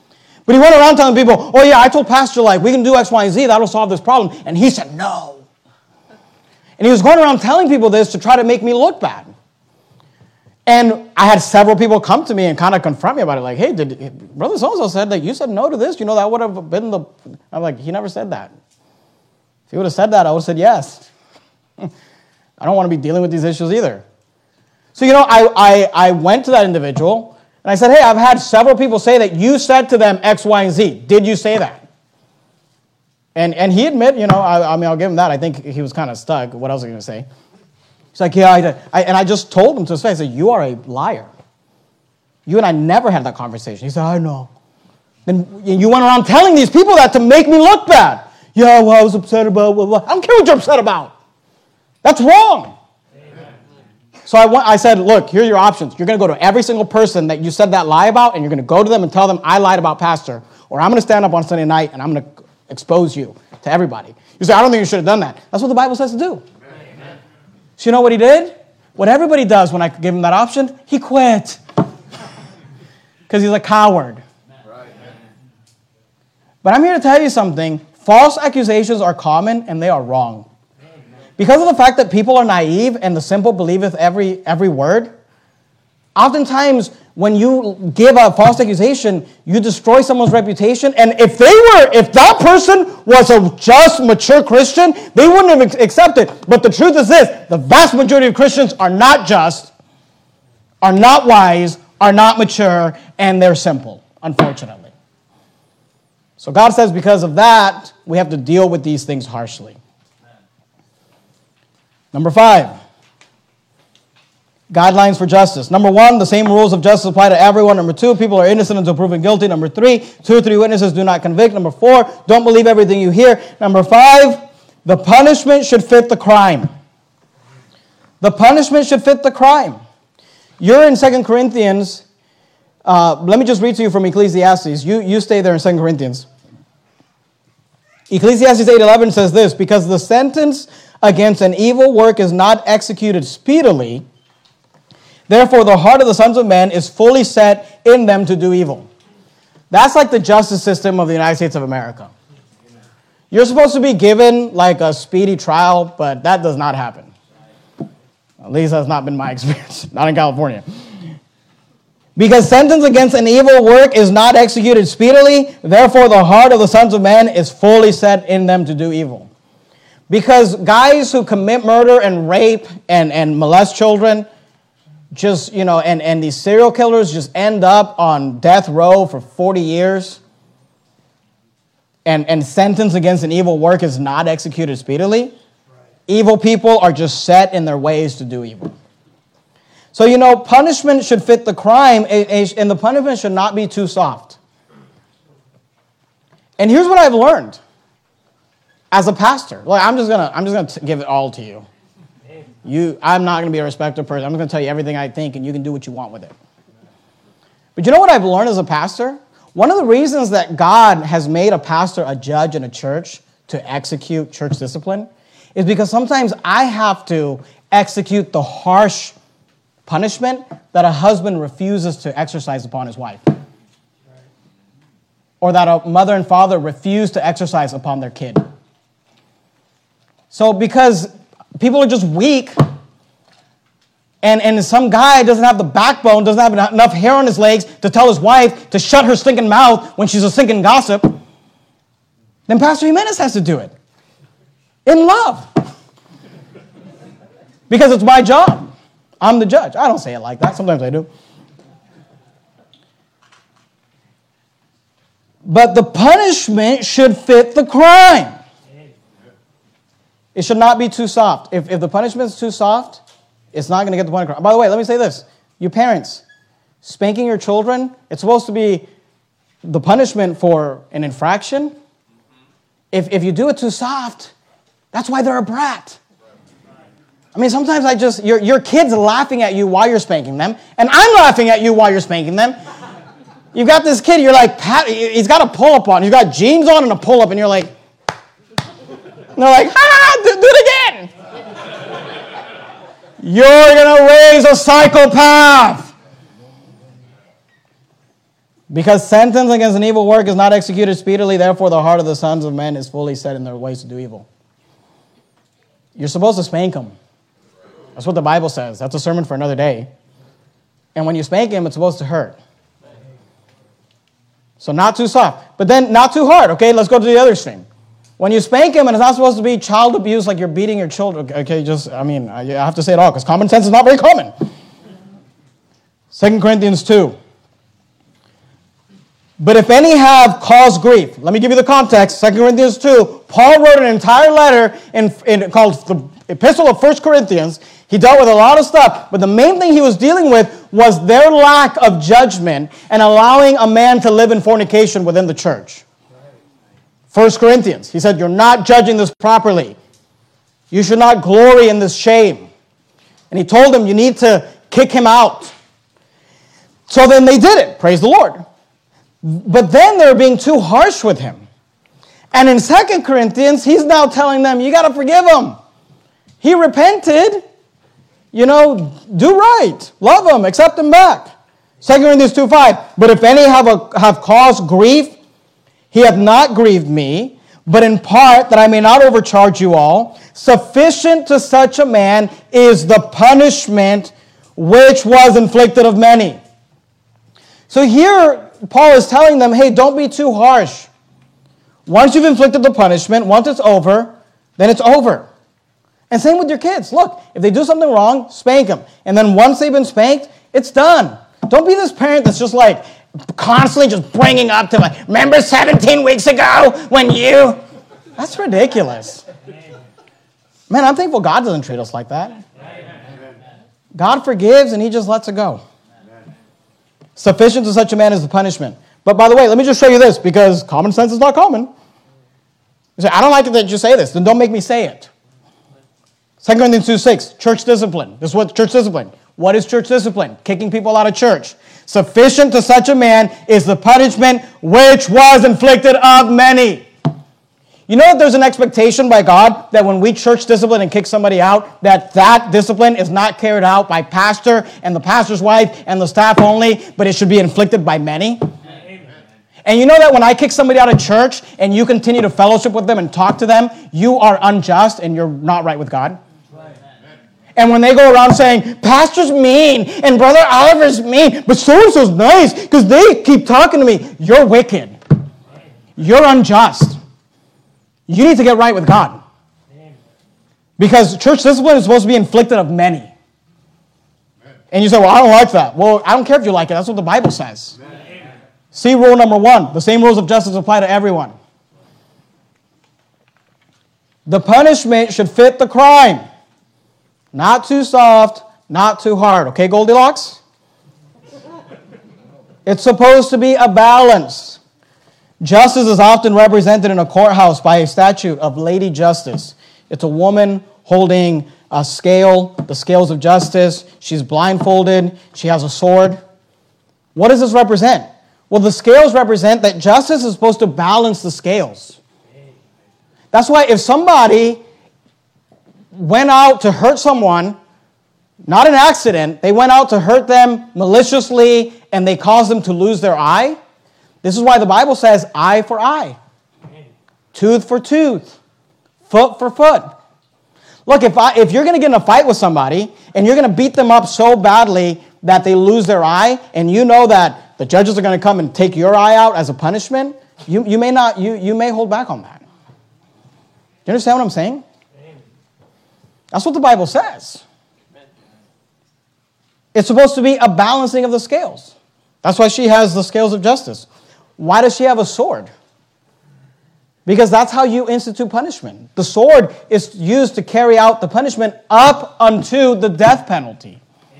But he went around telling people, oh yeah, I told Pastor, like, we can do X, Y, and Z, that'll solve this problem. And he said no. And he was going around telling people this to try to make me look bad. And I had several people come to me and kind of confront me about it, like, hey, did Brother so-and-so said that you said no to this, you know, that would have been the... I'm like, he never said that. If he would have said that, I would have said yes. I don't want to be dealing with these issues either. So, you know, I, I, I went to that individual, and I said, hey, I've had several people say that you said to them X, Y, and Z. Did you say that? And and he admitted, you know, I, I mean, I'll give him that. I think he was kind of stuck. What else was I going to say? He's like, yeah, I did. I, and I just told him to his face, I said, you are a liar. You and I never had that conversation. He said, I know. Then you went around telling these people that to make me look bad. Yeah, well, I was upset about, blah, blah. I don't care what you're upset about. That's wrong. Amen. So I, went, I said, look, here are your options. You're going to go to every single person that you said that lie about, and you're going to go to them and tell them I lied about Pastor, or I'm going to stand up on Sunday night, and I'm going to expose you to everybody. You say, I don't think you should have done that. That's what the Bible says to do. Amen. So you know what he did? What everybody does when I give him that option? He quit. Because he's a coward. Right. But I'm here to tell you something. False accusations are common, and they are wrong. Because of the fact that people are naive and the simple believeth every, every word, oftentimes when you give a false accusation, you destroy someone's reputation. And if they were, if that person was a just, mature Christian, they wouldn't have accepted. But the truth is this, the vast majority of Christians are not just, are not wise, are not mature, and they're simple, unfortunately. So God says because of that, we have to deal with these things harshly. Number five, guidelines for justice. Number one, the same rules of justice apply to everyone. Number two, people are innocent until proven guilty. Number three, two or three witnesses do not convict. Number four, don't believe everything you hear. Number five, the punishment should fit the crime. The punishment should fit the crime. You're in Second Corinthians. Uh, let me just read to you from Ecclesiastes. You, you stay there in Second Corinthians. Ecclesiastes eight eleven says this, because the sentence against an evil work is not executed speedily, therefore the heart of the sons of men is fully set in them to do evil. That's like the justice system of the United States of America. You're supposed to be given like a speedy trial, but that does not happen. At least that's not been my experience, not in California. Because sentence against an evil work is not executed speedily, therefore the heart of the sons of men is fully set in them to do evil. Because guys who commit murder and rape and, and molest children, just, you know, and, and these serial killers just end up on death row for forty years, and, and sentence against an evil work is not executed speedily, right. Evil people are just set in their ways to do evil. So, you know, punishment should fit the crime, and the punishment should not be too soft. And here's what I've learned as a pastor. Like, I'm just gonna, I'm just gonna give it all to you. You, I'm not gonna be a respected person. I'm just gonna tell you everything I think, and you can do what you want with it. But you know what I've learned as a pastor? One of the reasons that God has made a pastor a judge in a church to execute church discipline is because sometimes I have to execute the harsh punishment that a husband refuses to exercise upon his wife. Or that a mother and father refuse to exercise upon their kid. So because people are just weak, and, and some guy doesn't have the backbone, doesn't have enough hair on his legs to tell his wife to shut her stinking mouth when she's a stinking gossip, then Pastor Jimenez has to do it. In love. Because it's my job. I'm the judge. I don't say it like that. Sometimes I do. But the punishment should fit the crime. It should not be too soft. If, if the punishment is too soft, it's not going to get the point across. By the way, let me say this. You parents, spanking your children, it's supposed to be the punishment for an infraction. If, if you do it too soft, that's why they're a brat. I mean, sometimes I just, your, your kid's laughing at you while you're spanking them, and I'm laughing at you while you're spanking them. You've got this kid, you're like, pat, he's got a pull-up on. He's got jeans on and a pull-up, and you're like, and they're like, ah, do, do it again. You're going to raise a psychopath. Because sentence against an evil work is not executed speedily, therefore the heart of the sons of men is fully set in their ways to do evil. You're supposed to spank them. That's what the Bible says. That's a sermon for another day. And when you spank him, it's supposed to hurt. So not too soft. But then not too hard. Okay, let's go to the other extreme. When you spank him, and it's not supposed to be child abuse like you're beating your children. Okay, just, I mean, I have to say it all because common sense is not very common. Second Corinthians two. But if any have caused grief, let me give you the context. Second Corinthians two, Paul wrote an entire letter in, in, called the Epistle of First Corinthians. He dealt with a lot of stuff, but the main thing he was dealing with was their lack of judgment and allowing a man to live in fornication within the church. First Corinthians, he said, you're not judging this properly. You should not glory in this shame. And he told them you need to kick him out. So then they did it, praise the Lord. But then they're being too harsh with him. And in Second Corinthians, he's now telling them, you got to forgive him. He repented. You know, do right. Love him. Accept him back. Second Corinthians two five. But if any have, a, have caused grief, he hath not grieved me, but in part that I may not overcharge you all. Sufficient to such a man is the punishment which was inflicted of many. So here, Paul is telling them, hey, don't be too harsh. Once you've inflicted the punishment, once it's over, then it's over. And same with your kids. Look, if they do something wrong, spank them. And then once they've been spanked, it's done. Don't be this parent that's just like constantly just bringing up to like, remember seventeen weeks ago when you... That's ridiculous. Man, I'm thankful God doesn't treat us like that. God forgives and he just lets it go. Sufficient to such a man is the punishment. But by the way, let me just show you this because common sense is not common. You say, I don't like it that you say this. Then don't make me say it. Second Corinthians two six, church discipline. This is what church discipline. What is church discipline? Kicking people out of church. Sufficient to such a man is the punishment which was inflicted of many. You know that there's an expectation by God that when we church discipline and kick somebody out, that that discipline is not carried out by pastor and the pastor's wife and the staff only, but it should be inflicted by many. Amen. And you know that when I kick somebody out of church and you continue to fellowship with them and talk to them, you are unjust and you're not right with God. And when they go around saying, pastor's mean, and brother Oliver's mean, but so-and-so's nice, because they keep talking to me, you're wicked. You're unjust. You need to get right with God. Because church discipline is supposed to be inflicted of many. And you say, well, I don't like that. Well, I don't care if you like it. That's what the Bible says. See rule number one. The same rules of justice apply to everyone. The punishment should fit the crime. Not too soft, not too hard. Okay, Goldilocks? It's supposed to be a balance. Justice is often represented in a courthouse by a statue of Lady Justice. It's a woman holding a scale, the scales of justice. She's blindfolded. She has a sword. What does this represent? Well, the scales represent that justice is supposed to balance the scales. That's why if somebody went out to hurt someone, not an accident, they went out to hurt them maliciously and they caused them to lose their eye. This is why the Bible says eye for eye, tooth for tooth, foot for foot. Look, if, I, if you're going to get in a fight with somebody and you're going to beat them up so badly that they lose their eye and you know that the judges are going to come and take your eye out as a punishment, you, you, may not, you, you may hold back on that. Do you understand what I'm saying? That's what the Bible says. It's supposed to be a balancing of the scales. That's why she has the scales of justice. Why does she have a sword? Because that's how you institute punishment. The sword is used to carry out the punishment up unto the death penalty.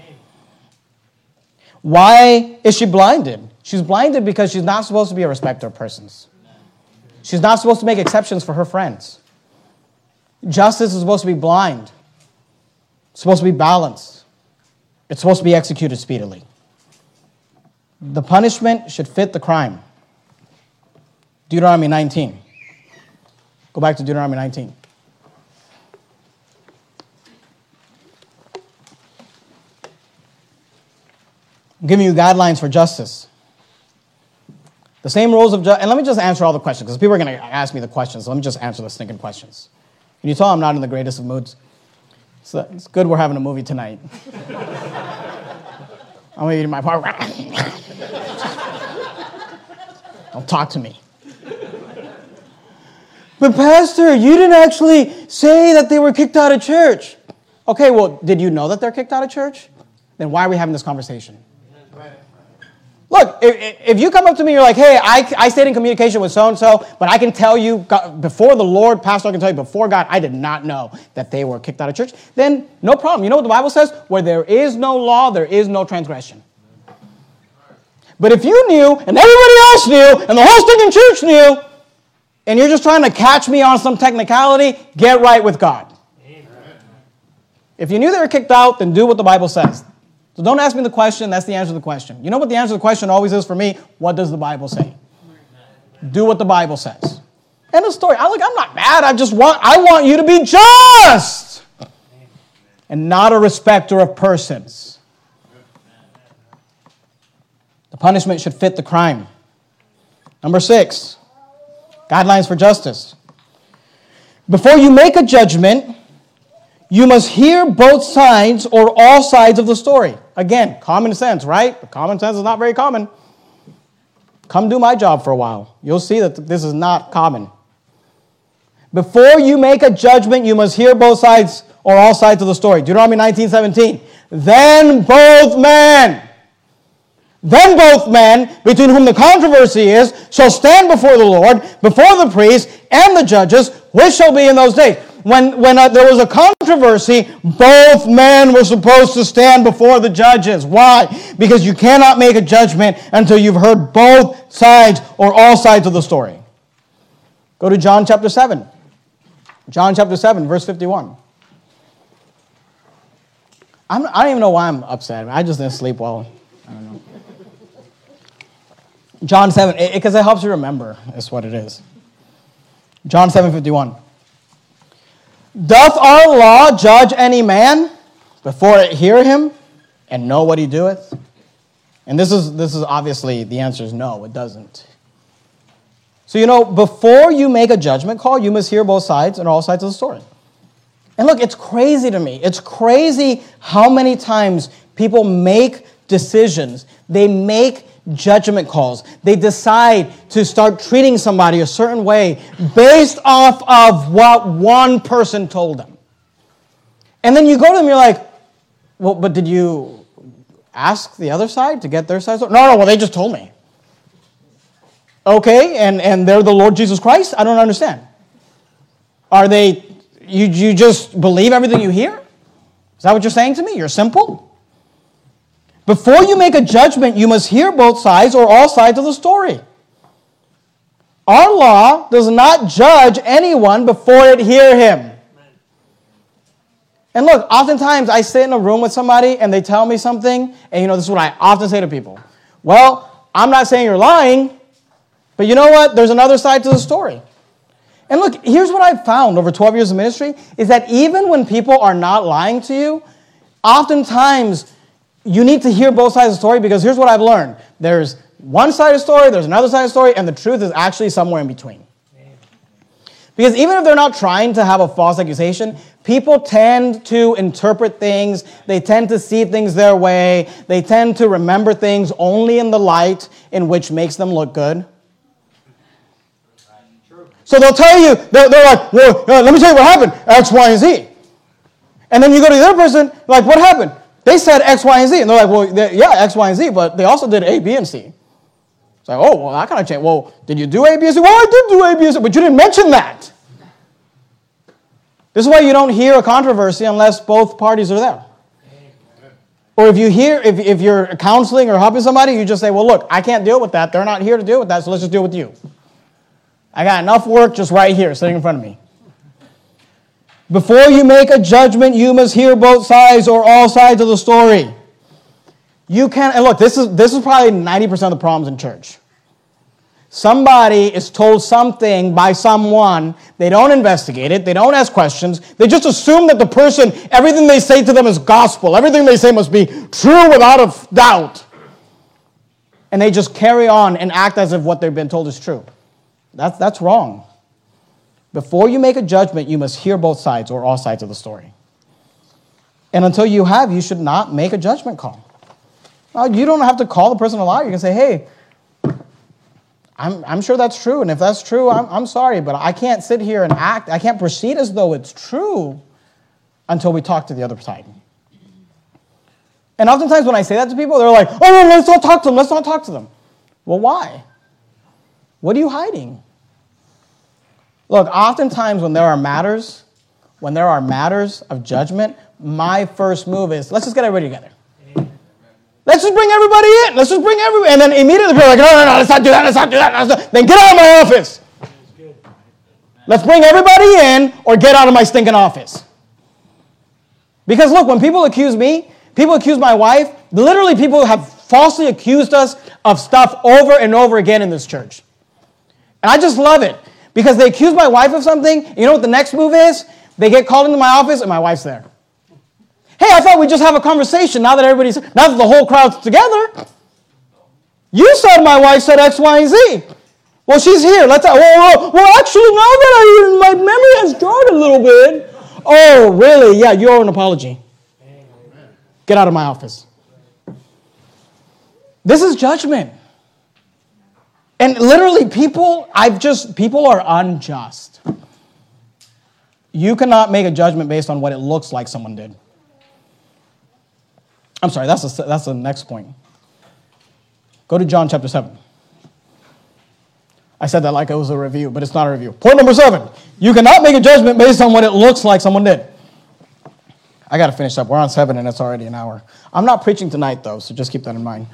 Why is she blinded? She's blinded because she's not supposed to be a respecter of persons. She's not supposed to make exceptions for her friends. Justice is supposed to be blind. It's supposed to be balanced. It's supposed to be executed speedily. The punishment should fit the crime. Deuteronomy nineteen. Go back to Deuteronomy nineteen. I'm giving you guidelines for justice. The same rules of judgment. And let me just answer all the questions, because people are going to ask me the questions. So let me just answer the stinking questions. Can you tell I'm not in the greatest of moods? So it's good we're having a movie tonight. I'm going to eat my part. Don't talk to me. But Pastor, you didn't actually say that they were kicked out of church. Okay, well, did you know that they're kicked out of church? Then why are we having this conversation? Look, if, if you come up to me, you're like, hey, I, I stayed in communication with so-and-so, but I can tell you, God, before the Lord, Pastor, I can tell you, before God, I did not know that they were kicked out of church, then no problem. You know what the Bible says? Where there is no law, there is no transgression. But if you knew, and everybody else knew, and the whole stinking church knew, and you're just trying to catch me on some technicality, get right with God. Amen. If you knew they were kicked out, then do what the Bible says. So don't ask me the question, that's the answer to the question. You know what the answer to the question always is for me? What does the Bible say? Do what the Bible says. End of story. I, look, I'm not mad, I just want, I want you to be just and not a respecter of persons. The punishment should fit the crime. Number six, guidelines for justice. Before you make a judgment, you must hear both sides or all sides of the story. Again, common sense, right? But common sense is not very common. Come do my job for a while. You'll see that this is not common. Before you make a judgment, you must hear both sides or all sides of the story. Deuteronomy nineteen seventeen. Then both men, then both men, between whom the controversy is, shall stand before the Lord, before the priests and the judges, which shall be in those days. When, when uh, there was a controversy, both men were supposed to stand before the judges. Why? Because you cannot make a judgment until you've heard both sides or all sides of the story. Go to John chapter seven. John chapter seven, verse fifty-one. I'm, I don't even know why I'm upset. I just didn't sleep well. I don't know. John seven, because it, it helps you remember, is what it is. John seven fifty-one. Doth our law judge any man before it hear him and know what he doeth? And this is this is obviously, the answer is no, it doesn't. So, you know, before you make a judgment call, you must hear both sides and all sides of the story. And look, it's crazy to me. It's crazy how many times people make decisions. They make judgment calls. They decide to start treating somebody a certain way based off of what one person told them. And then you go to them, you're like, well, but did you ask the other side to get their side? No, no, well, they just told me. Okay, and, and they're the Lord Jesus Christ? I don't understand. Are they, you, you just believe everything you hear? Is that what you're saying to me? You're simple? Before you make a judgment, you must hear both sides or all sides of the story. Our law does not judge anyone before it hear him. And look, oftentimes I sit in a room with somebody and they tell me something, and you know, this is what I often say to people. Well, I'm not saying you're lying, but you know what? There's another side to the story. And look, here's what I've found over twelve years of ministry, is that even when people are not lying to you, oftentimes you need to hear both sides of the story, because here's what I've learned. There's one side of the story, there's another side of the story, and the truth is actually somewhere in between. Because even if they're not trying to have a false accusation, people tend to interpret things, they tend to see things their way, they tend to remember things only in the light in which makes them look good. So they'll tell you, they're, they're like, well, uh, let me tell you what happened, X, Y, and Z. And then you go to the other person, like, what happened? They said X, Y, and Z. And they're like, well, yeah, X, Y, and Z, but they also did A, B, and C. It's like, oh, well, that kind of changed. Well, did you do A, B, and C? Well, I did do A, B, and C, but you didn't mention that. This is why you don't hear a controversy unless both parties are there. Or if you hear, if, if you're counseling or helping somebody, you just say, well, look, I can't deal with that. They're not here to deal with that, so let's just deal with you. I got enough work just right here, sitting in front of me. Before you make a judgment, you must hear both sides or all sides of the story. You can't, and look, this is this is probably ninety percent of the problems in church. Somebody is told something by someone, they don't investigate it, they don't ask questions, they just assume that the person, everything they say to them is gospel, everything they say must be true without a doubt. and they just carry on and act as if what they've been told is true. That's, that's wrong. Before you make a judgment, you must hear both sides or all sides of the story. And until you have, you should not make a judgment call. Well, you don't have to call the person a liar. You can say, hey, I'm, I'm sure that's true. And if that's true, I'm, I'm sorry, but I can't sit here and act. I can't proceed as though it's true until we talk to the other side. And oftentimes when I say that to people, they're like, oh, no, let's not talk to them. Let's not talk to them. Well, why? What are you hiding? Look, oftentimes when there are matters, when there are matters of judgment, my first move is, let's just get everybody together. Let's just bring everybody in. Let's just bring everybody. And then immediately people are like, no, no, no, let's not do that. Let's not do that. Let's not. Then get out of my office. Let's bring everybody in or get out of my stinking office. Because look, when people accuse me, people accuse my wife, literally people have falsely accused us of stuff over and over again in this church. And I just love it. Because they accuse my wife of something. You know what the next move is? They get called into my office and my wife's there. Hey, I thought we'd just have a conversation now that everybody's, now that the whole crowd's together. You said my wife said X, Y, and Z. Well, she's here. Let's. Well, well, well actually, now that I, my memory has jarred a little bit. Oh, really? Yeah, you owe an apology. Get out of my office. This is judgment. And literally, people, I've just, people are unjust. You cannot make a judgment based on what it looks like someone did. I'm sorry, that's, a, that's the next point. Go to John chapter seven. I said that like it was a review, but it's not a review. Point number seven. You cannot make a judgment based on what it looks like someone did. I got to finish up. We're on seven and it's already an hour. I'm not preaching tonight, though, so just keep that in mind.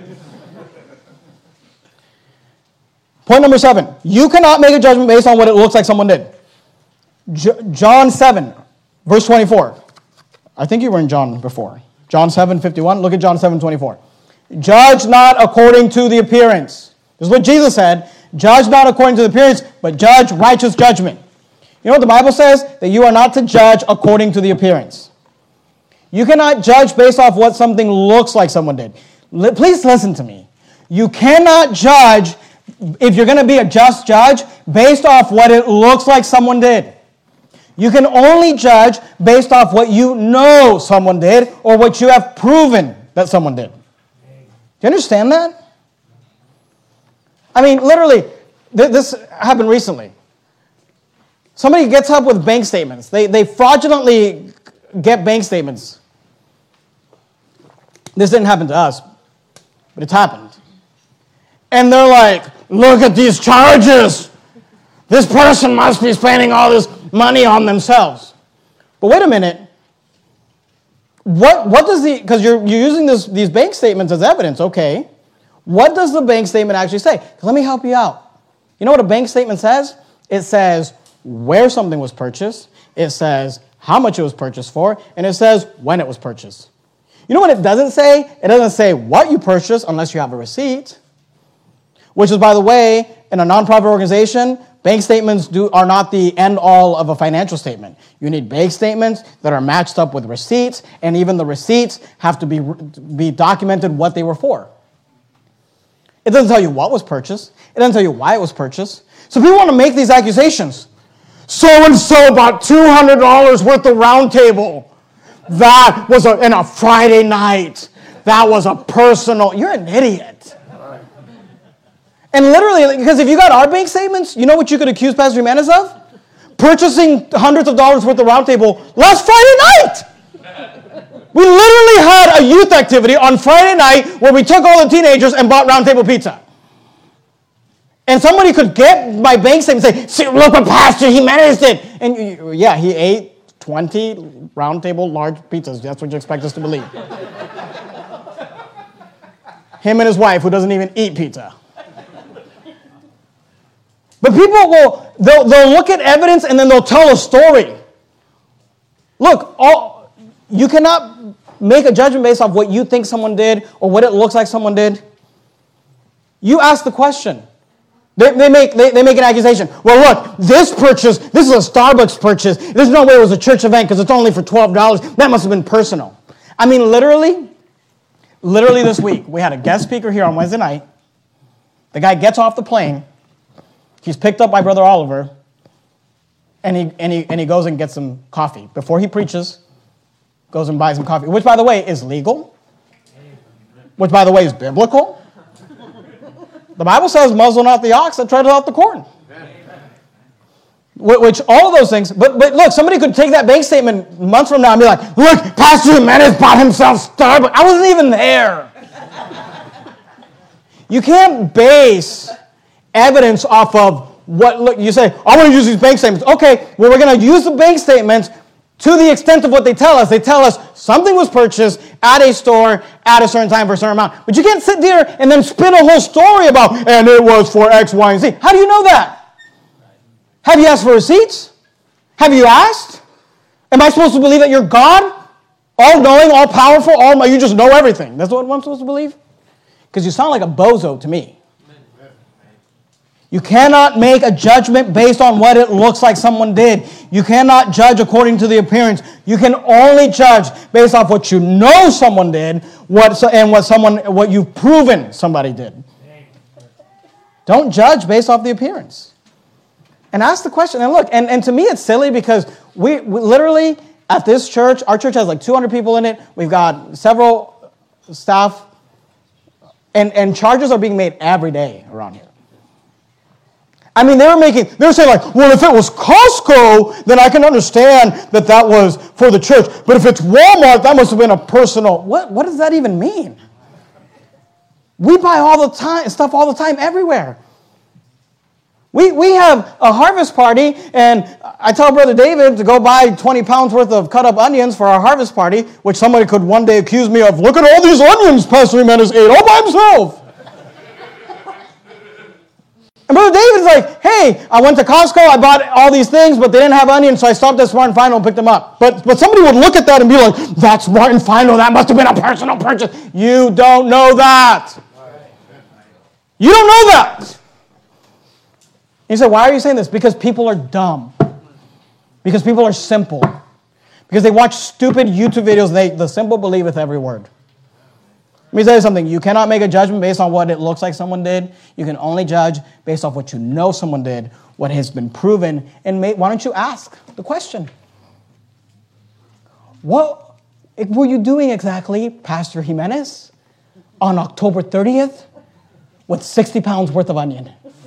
Point number seven. You cannot make a judgment based on what it looks like someone did. J- John seven, verse twenty-four. I think you were in John before. John seven fifty-one. Look at John seven twenty-four. Judge not according to the appearance. This is what Jesus said. Judge not according to the appearance, but judge righteous judgment. You know what the Bible says? That you are not to judge according to the appearance. You cannot judge based off what something looks like someone did. L- please listen to me. You cannot judge, if you're going to be a just judge, based off what it looks like someone did. You can only judge based off what you know someone did or what you have proven that someone did. Do you understand that? I mean, literally, th- this happened recently. Somebody gets up with bank statements. They, they fraudulently get bank statements. This didn't happen to us, but it's happened. And they're like, look at these charges. This person must be spending all this money on themselves. But wait a minute. What what does the, because you're, you're using this, these bank statements as evidence, okay. What does the bank statement actually say? Let me help you out. You know what a bank statement says? It says where something was purchased. It says how much it was purchased for. And it says when it was purchased. You know what it doesn't say? It doesn't say what you purchased unless you have a receipt. Which is, by the way, in a nonprofit organization, bank statements do, are not the end-all of a financial statement. You need bank statements that are matched up with receipts, and even the receipts have to be, be documented what they were for. It doesn't tell you what was purchased. It doesn't tell you why it was purchased. So people want to make these accusations. So-and-so bought two hundred dollars worth of round table. That was a, in a Friday night. That was a personal... You're an idiot. And literally, because if you got our bank statements, you know what you could accuse Pastor Jimenez of? Purchasing hundreds of dollars worth of round table last Friday night. We literally had a youth activity on Friday night where we took all the teenagers and bought round table pizza. And somebody could get my bank statement and say, see, look what Pastor Jimenez did. And yeah, he ate twenty round table large pizzas. That's what you expect us to believe. Him and his wife, who doesn't even eat pizza. But people will, they'll, they'll look at evidence and then they'll tell a story. Look, all, you cannot make a judgment based off what you think someone did or what it looks like someone did. You ask the question. They, they, make, they, they make an accusation. Well, look, this purchase, this is a Starbucks purchase. There's no way it was a church event because it's only for twelve dollars. That must have been personal. I mean, literally, literally this week, we had a guest speaker here on Wednesday night. The guy gets off the plane. He's picked up by Brother Oliver. And he, and, he, and he goes and gets some coffee. Before he preaches, goes and buys some coffee. Which, by the way, is legal. Which, by the way, is biblical. The Bible says, muzzle not the ox that treadeth out the corn. Which, all of those things. But, but look, somebody could take that bank statement months from now and be like, look, Pastor Jimenez bought himself Starbucks. I wasn't even there. You can't base evidence off of what, look, you say, I want to use these bank statements. Okay, well, we're going to use the bank statements to the extent of what they tell us. They tell us something was purchased at a store at a certain time for a certain amount. But you can't sit there and then spin a whole story about, and it was for X, Y, and Z. How do you know that? Have you asked for receipts? Have you asked? Am I supposed to believe that you're God? All-knowing, all-powerful, all you just know everything. That's what I'm supposed to believe? Because you sound like a bozo to me. You cannot make a judgment based on what it looks like someone did. You cannot judge according to the appearance. You can only judge based off what you know someone did, what and what someone what you've proven somebody did. Don't judge based off the appearance. And ask the question. And look, and, and to me it's silly because we, we literally at this church, our church has like two hundred people in it. We've got several staff. And, and charges are being made every day around here. I mean, they were making, they were saying like, well, if it was Costco, then I can understand that that was for the church. But if it's Walmart, that must have been a personal, what, what does that even mean? We buy all the time, stuff all the time, everywhere. We we have a harvest party, and I tell Brother David to go buy twenty pounds worth of cut-up onions for our harvest party, which somebody could one day accuse me of, look at all these onions Pastor Jimenez ate all by himself. And Brother David's like, hey, I went to Costco, I bought all these things, but they didn't have onions, so I stopped at Smart and Final and picked them up. But, but somebody would look at that and be like, that's Smart and Final, that must have been a personal purchase. You don't know that. You don't know that. You say, why are you saying this? Because people are dumb. Because people are simple. Because they watch stupid YouTube videos and they, the simple believeth every word. Let me tell you something. You cannot make a judgment based on what it looks like someone did. You can only judge based off what you know someone did, what has been proven. And may, why don't you ask the question? What were you doing exactly, Pastor Jimenez, on October thirtieth with sixty pounds worth of onion?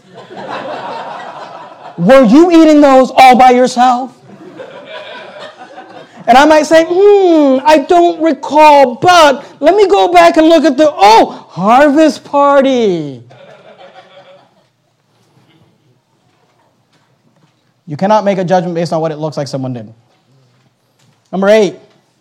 Were you eating those all by yourself? And I might say, hmm, I don't recall, but let me go back and look at the, oh, harvest party. You cannot make a judgment based on what it looks like someone did. Number eight,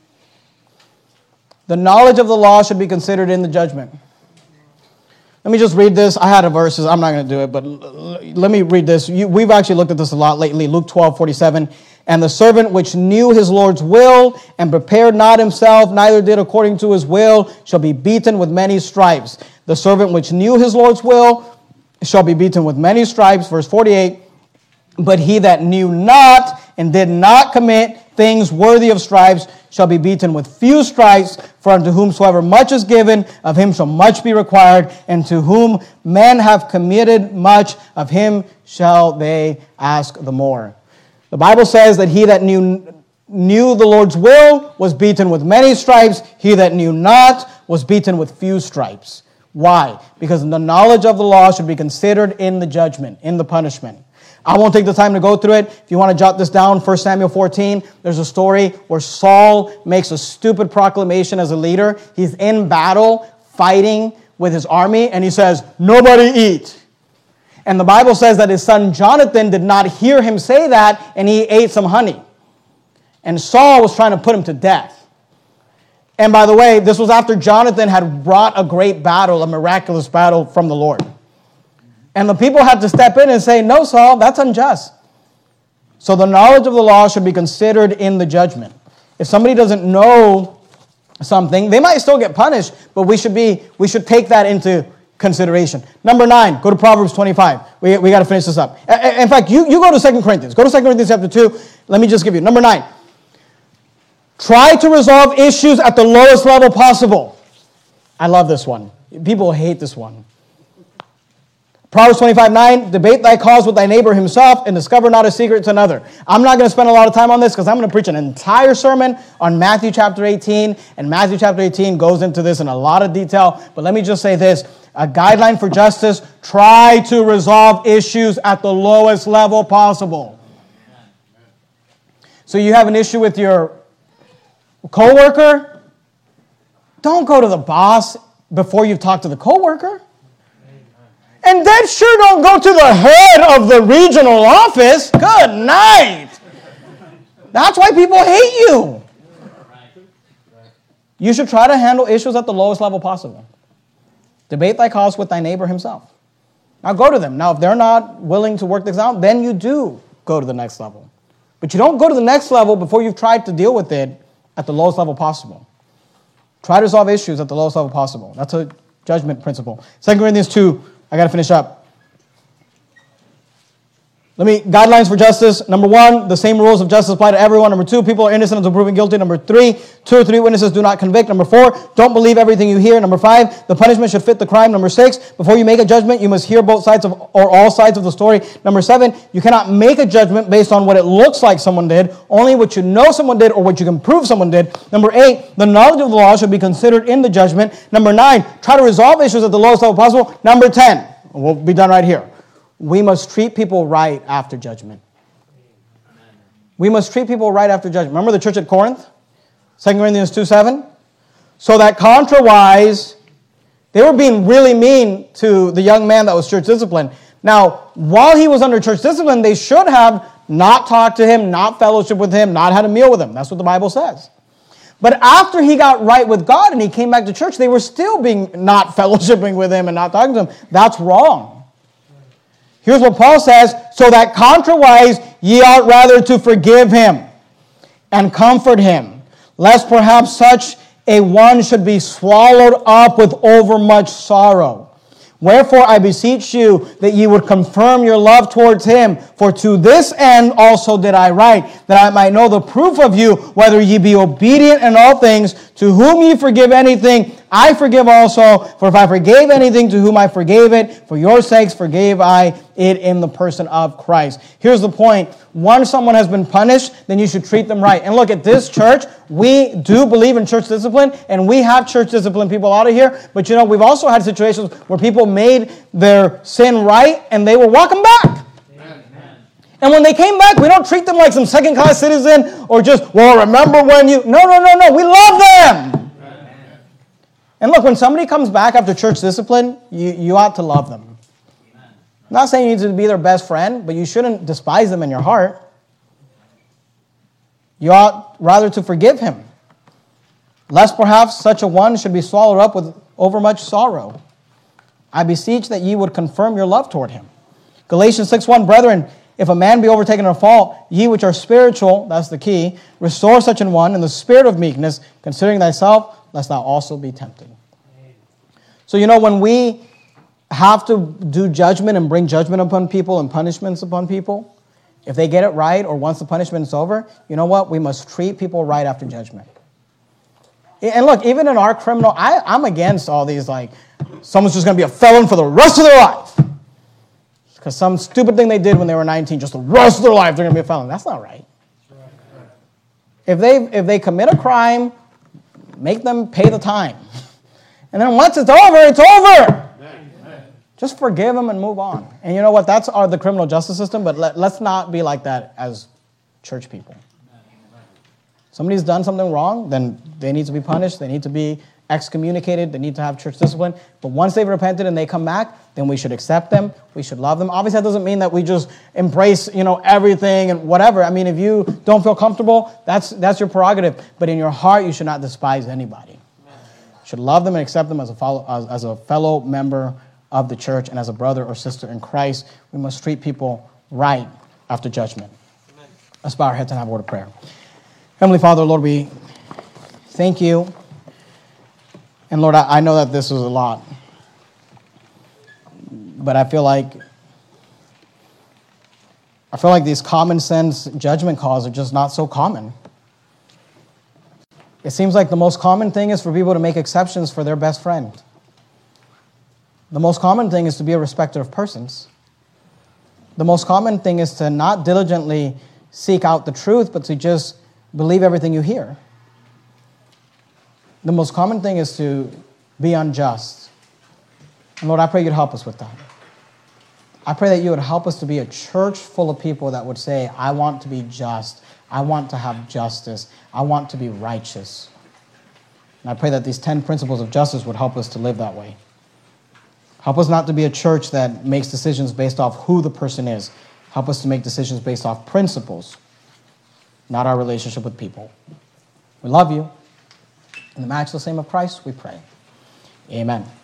the knowledge of the law should be considered in the judgment. Let me just read this. I had a verse. I'm not going to do it, but let me read this. You, we've actually looked at this a lot lately. Luke twelve forty-seven. And the servant which knew his Lord's will and prepared not himself, neither did according to his will, shall be beaten with many stripes. The servant which knew his Lord's will shall be beaten with many stripes. Verse forty-eight. But he that knew not and did not commit things worthy of stripes shall be beaten with few stripes, for unto whomsoever much is given, of him shall much be required, and to whom men have committed much, of him shall they ask the more. The Bible says that he that knew, knew the Lord's will was beaten with many stripes. He that knew not was beaten with few stripes. Why? Because the knowledge of the law should be considered in the judgment, in the punishment. I won't take the time to go through it. If you want to jot this down, First Samuel fourteen, there's a story where Saul makes a stupid proclamation as a leader. He's in battle, fighting with his army, and he says, nobody eat. And the Bible says that his son Jonathan did not hear him say that, and he ate some honey. And Saul was trying to put him to death. And by the way, this was after Jonathan had brought a great battle, a miraculous battle from the Lord. And the people had to step in and say, no, Saul, that's unjust. So the knowledge of the law should be considered in the judgment. If somebody doesn't know something, they might still get punished, but we should be we should take that into consideration. Number nine, go to Proverbs twenty-five. We, we got to finish this up. In fact, you, you go to Second Corinthians. Go to Second Corinthians chapter two. Let me just give you. Number nine. Try to resolve issues at the lowest level possible. I love this one. People hate this one. Proverbs twenty-five nine, debate thy cause with thy neighbor himself and discover not a secret to another. I'm not going to spend a lot of time on this because I'm going to preach an entire sermon on Matthew chapter eighteen. And Matthew chapter eighteen goes into this in a lot of detail. But let me just say this. A guideline for justice, try to resolve issues at the lowest level possible. So you have an issue with your coworker? Don't go to the boss before you've talked to the coworker. And then sure don't go to the head of the regional office. Good night. That's why people hate you. You should try to handle issues at the lowest level possible. Debate thy cause with thy neighbor himself. Now go to them. Now if they're not willing to work this out, then you do go to the next level. But you don't go to the next level before you've tried to deal with it at the lowest level possible. Try to resolve issues at the lowest level possible. That's a judgment principle. Second Corinthians two, I got to finish up. Let me, guidelines for justice. Number one, the same rules of justice apply to everyone. Number two, people are innocent until proven guilty. Number three, two or three witnesses do not convict. Number four, don't believe everything you hear. Number five, the punishment should fit the crime. Number six, before you make a judgment, you must hear both sides of, or all sides of the story. Number seven, you cannot make a judgment based on what it looks like someone did, only what you know someone did or what you can prove someone did. Number eight, the knowledge of the law should be considered in the judgment. Number nine, try to resolve issues at the lowest level possible. Number ten, we'll be done right here. We must treat people right after judgment. We must treat people right after judgment. Remember the church at Corinth? Second Corinthians two seven? So that contrawise, they were being really mean to the young man that was church disciplined. Now, while he was under church discipline, they should have not talked to him, not fellowship with him, not had a meal with him. That's what the Bible says. But after he got right with God and he came back to church, they were still being not fellowshipping with him and not talking to him. That's wrong. Here's what Paul says, so that contrawise ye ought rather to forgive him and comfort him, lest perhaps such a one should be swallowed up with overmuch sorrow. Wherefore I beseech you that ye would confirm your love towards him, for to this end also did I write, that I might know the proof of you, whether ye be obedient in all things. To whom ye forgive anything, I forgive also. For if I forgave anything to whom I forgave it, for your sakes forgave I it in the person of Christ. Here's the point. Once someone has been punished, then you should treat them right. And look, at this church, we do believe in church discipline, and we have church discipline people out of here. But you know, we've also had situations where people made their sin right, and they were walking back. And when they came back, we don't treat them like some second-class citizen or just, well, remember when you... No, no, no, no. We love them. Amen. And look, when somebody comes back after church discipline, you, you ought to love them. Amen. I'm not saying you need to be their best friend, but you shouldn't despise them in your heart. You ought rather to forgive him, lest perhaps such a one should be swallowed up with overmuch sorrow. I beseech that ye would confirm your love toward him. Galatians six one, brethren, if a man be overtaken in a fault, ye which are spiritual, that's the key, restore such an one in the spirit of meekness, considering thyself, lest thou also be tempted. So, you know, when we have to do judgment and bring judgment upon people and punishments upon people, if they get it right or once the punishment is over, you know what? We must treat people right after judgment. And look, even in our criminal, I, I'm against all these, like, someone's just going to be a felon for the rest of their life. Because some stupid thing they did when they were nineteen, just the rest of their life, they're going to be a felon. That's not right. If they if they commit a crime, make them pay the time. And then once it's over, it's over. Just forgive them and move on. And you know what? That's our, the criminal justice system, but let, let's not be like that as church people. Somebody's done something wrong, then they need to be punished. They need to be excommunicated. They need to have church discipline. But once they've repented and they come back, then we should accept them. We should love them. Obviously, that doesn't mean that we just embrace, you know, everything and whatever. I mean, if you don't feel comfortable, that's that's your prerogative. But in your heart, you should not despise anybody. You should love them and accept them as a follow, as, as a fellow member of the church and as a brother or sister in Christ. We must treat people right after judgment. Amen. Let's bow our heads and have a word of prayer. Heavenly Father, Lord, we thank you. And Lord, I, I know that this is a lot. But I feel like I feel like these common sense judgment calls are just not so common. It seems like the most common thing is for people to make exceptions for their best friend. The most common thing is to be a respecter of persons. The most common thing is to not diligently seek out the truth, but to just believe everything you hear. The most common thing is to be unjust. And Lord, I pray you'd help us with that. I pray that you would help us to be a church full of people that would say, I want to be just. I want to have justice. I want to be righteous. And I pray that these ten principles of justice would help us to live that way. Help us not to be a church that makes decisions based off who the person is. Help us to make decisions based off principles, not our relationship with people. We love you. In the matchless name of Christ, we pray. Amen.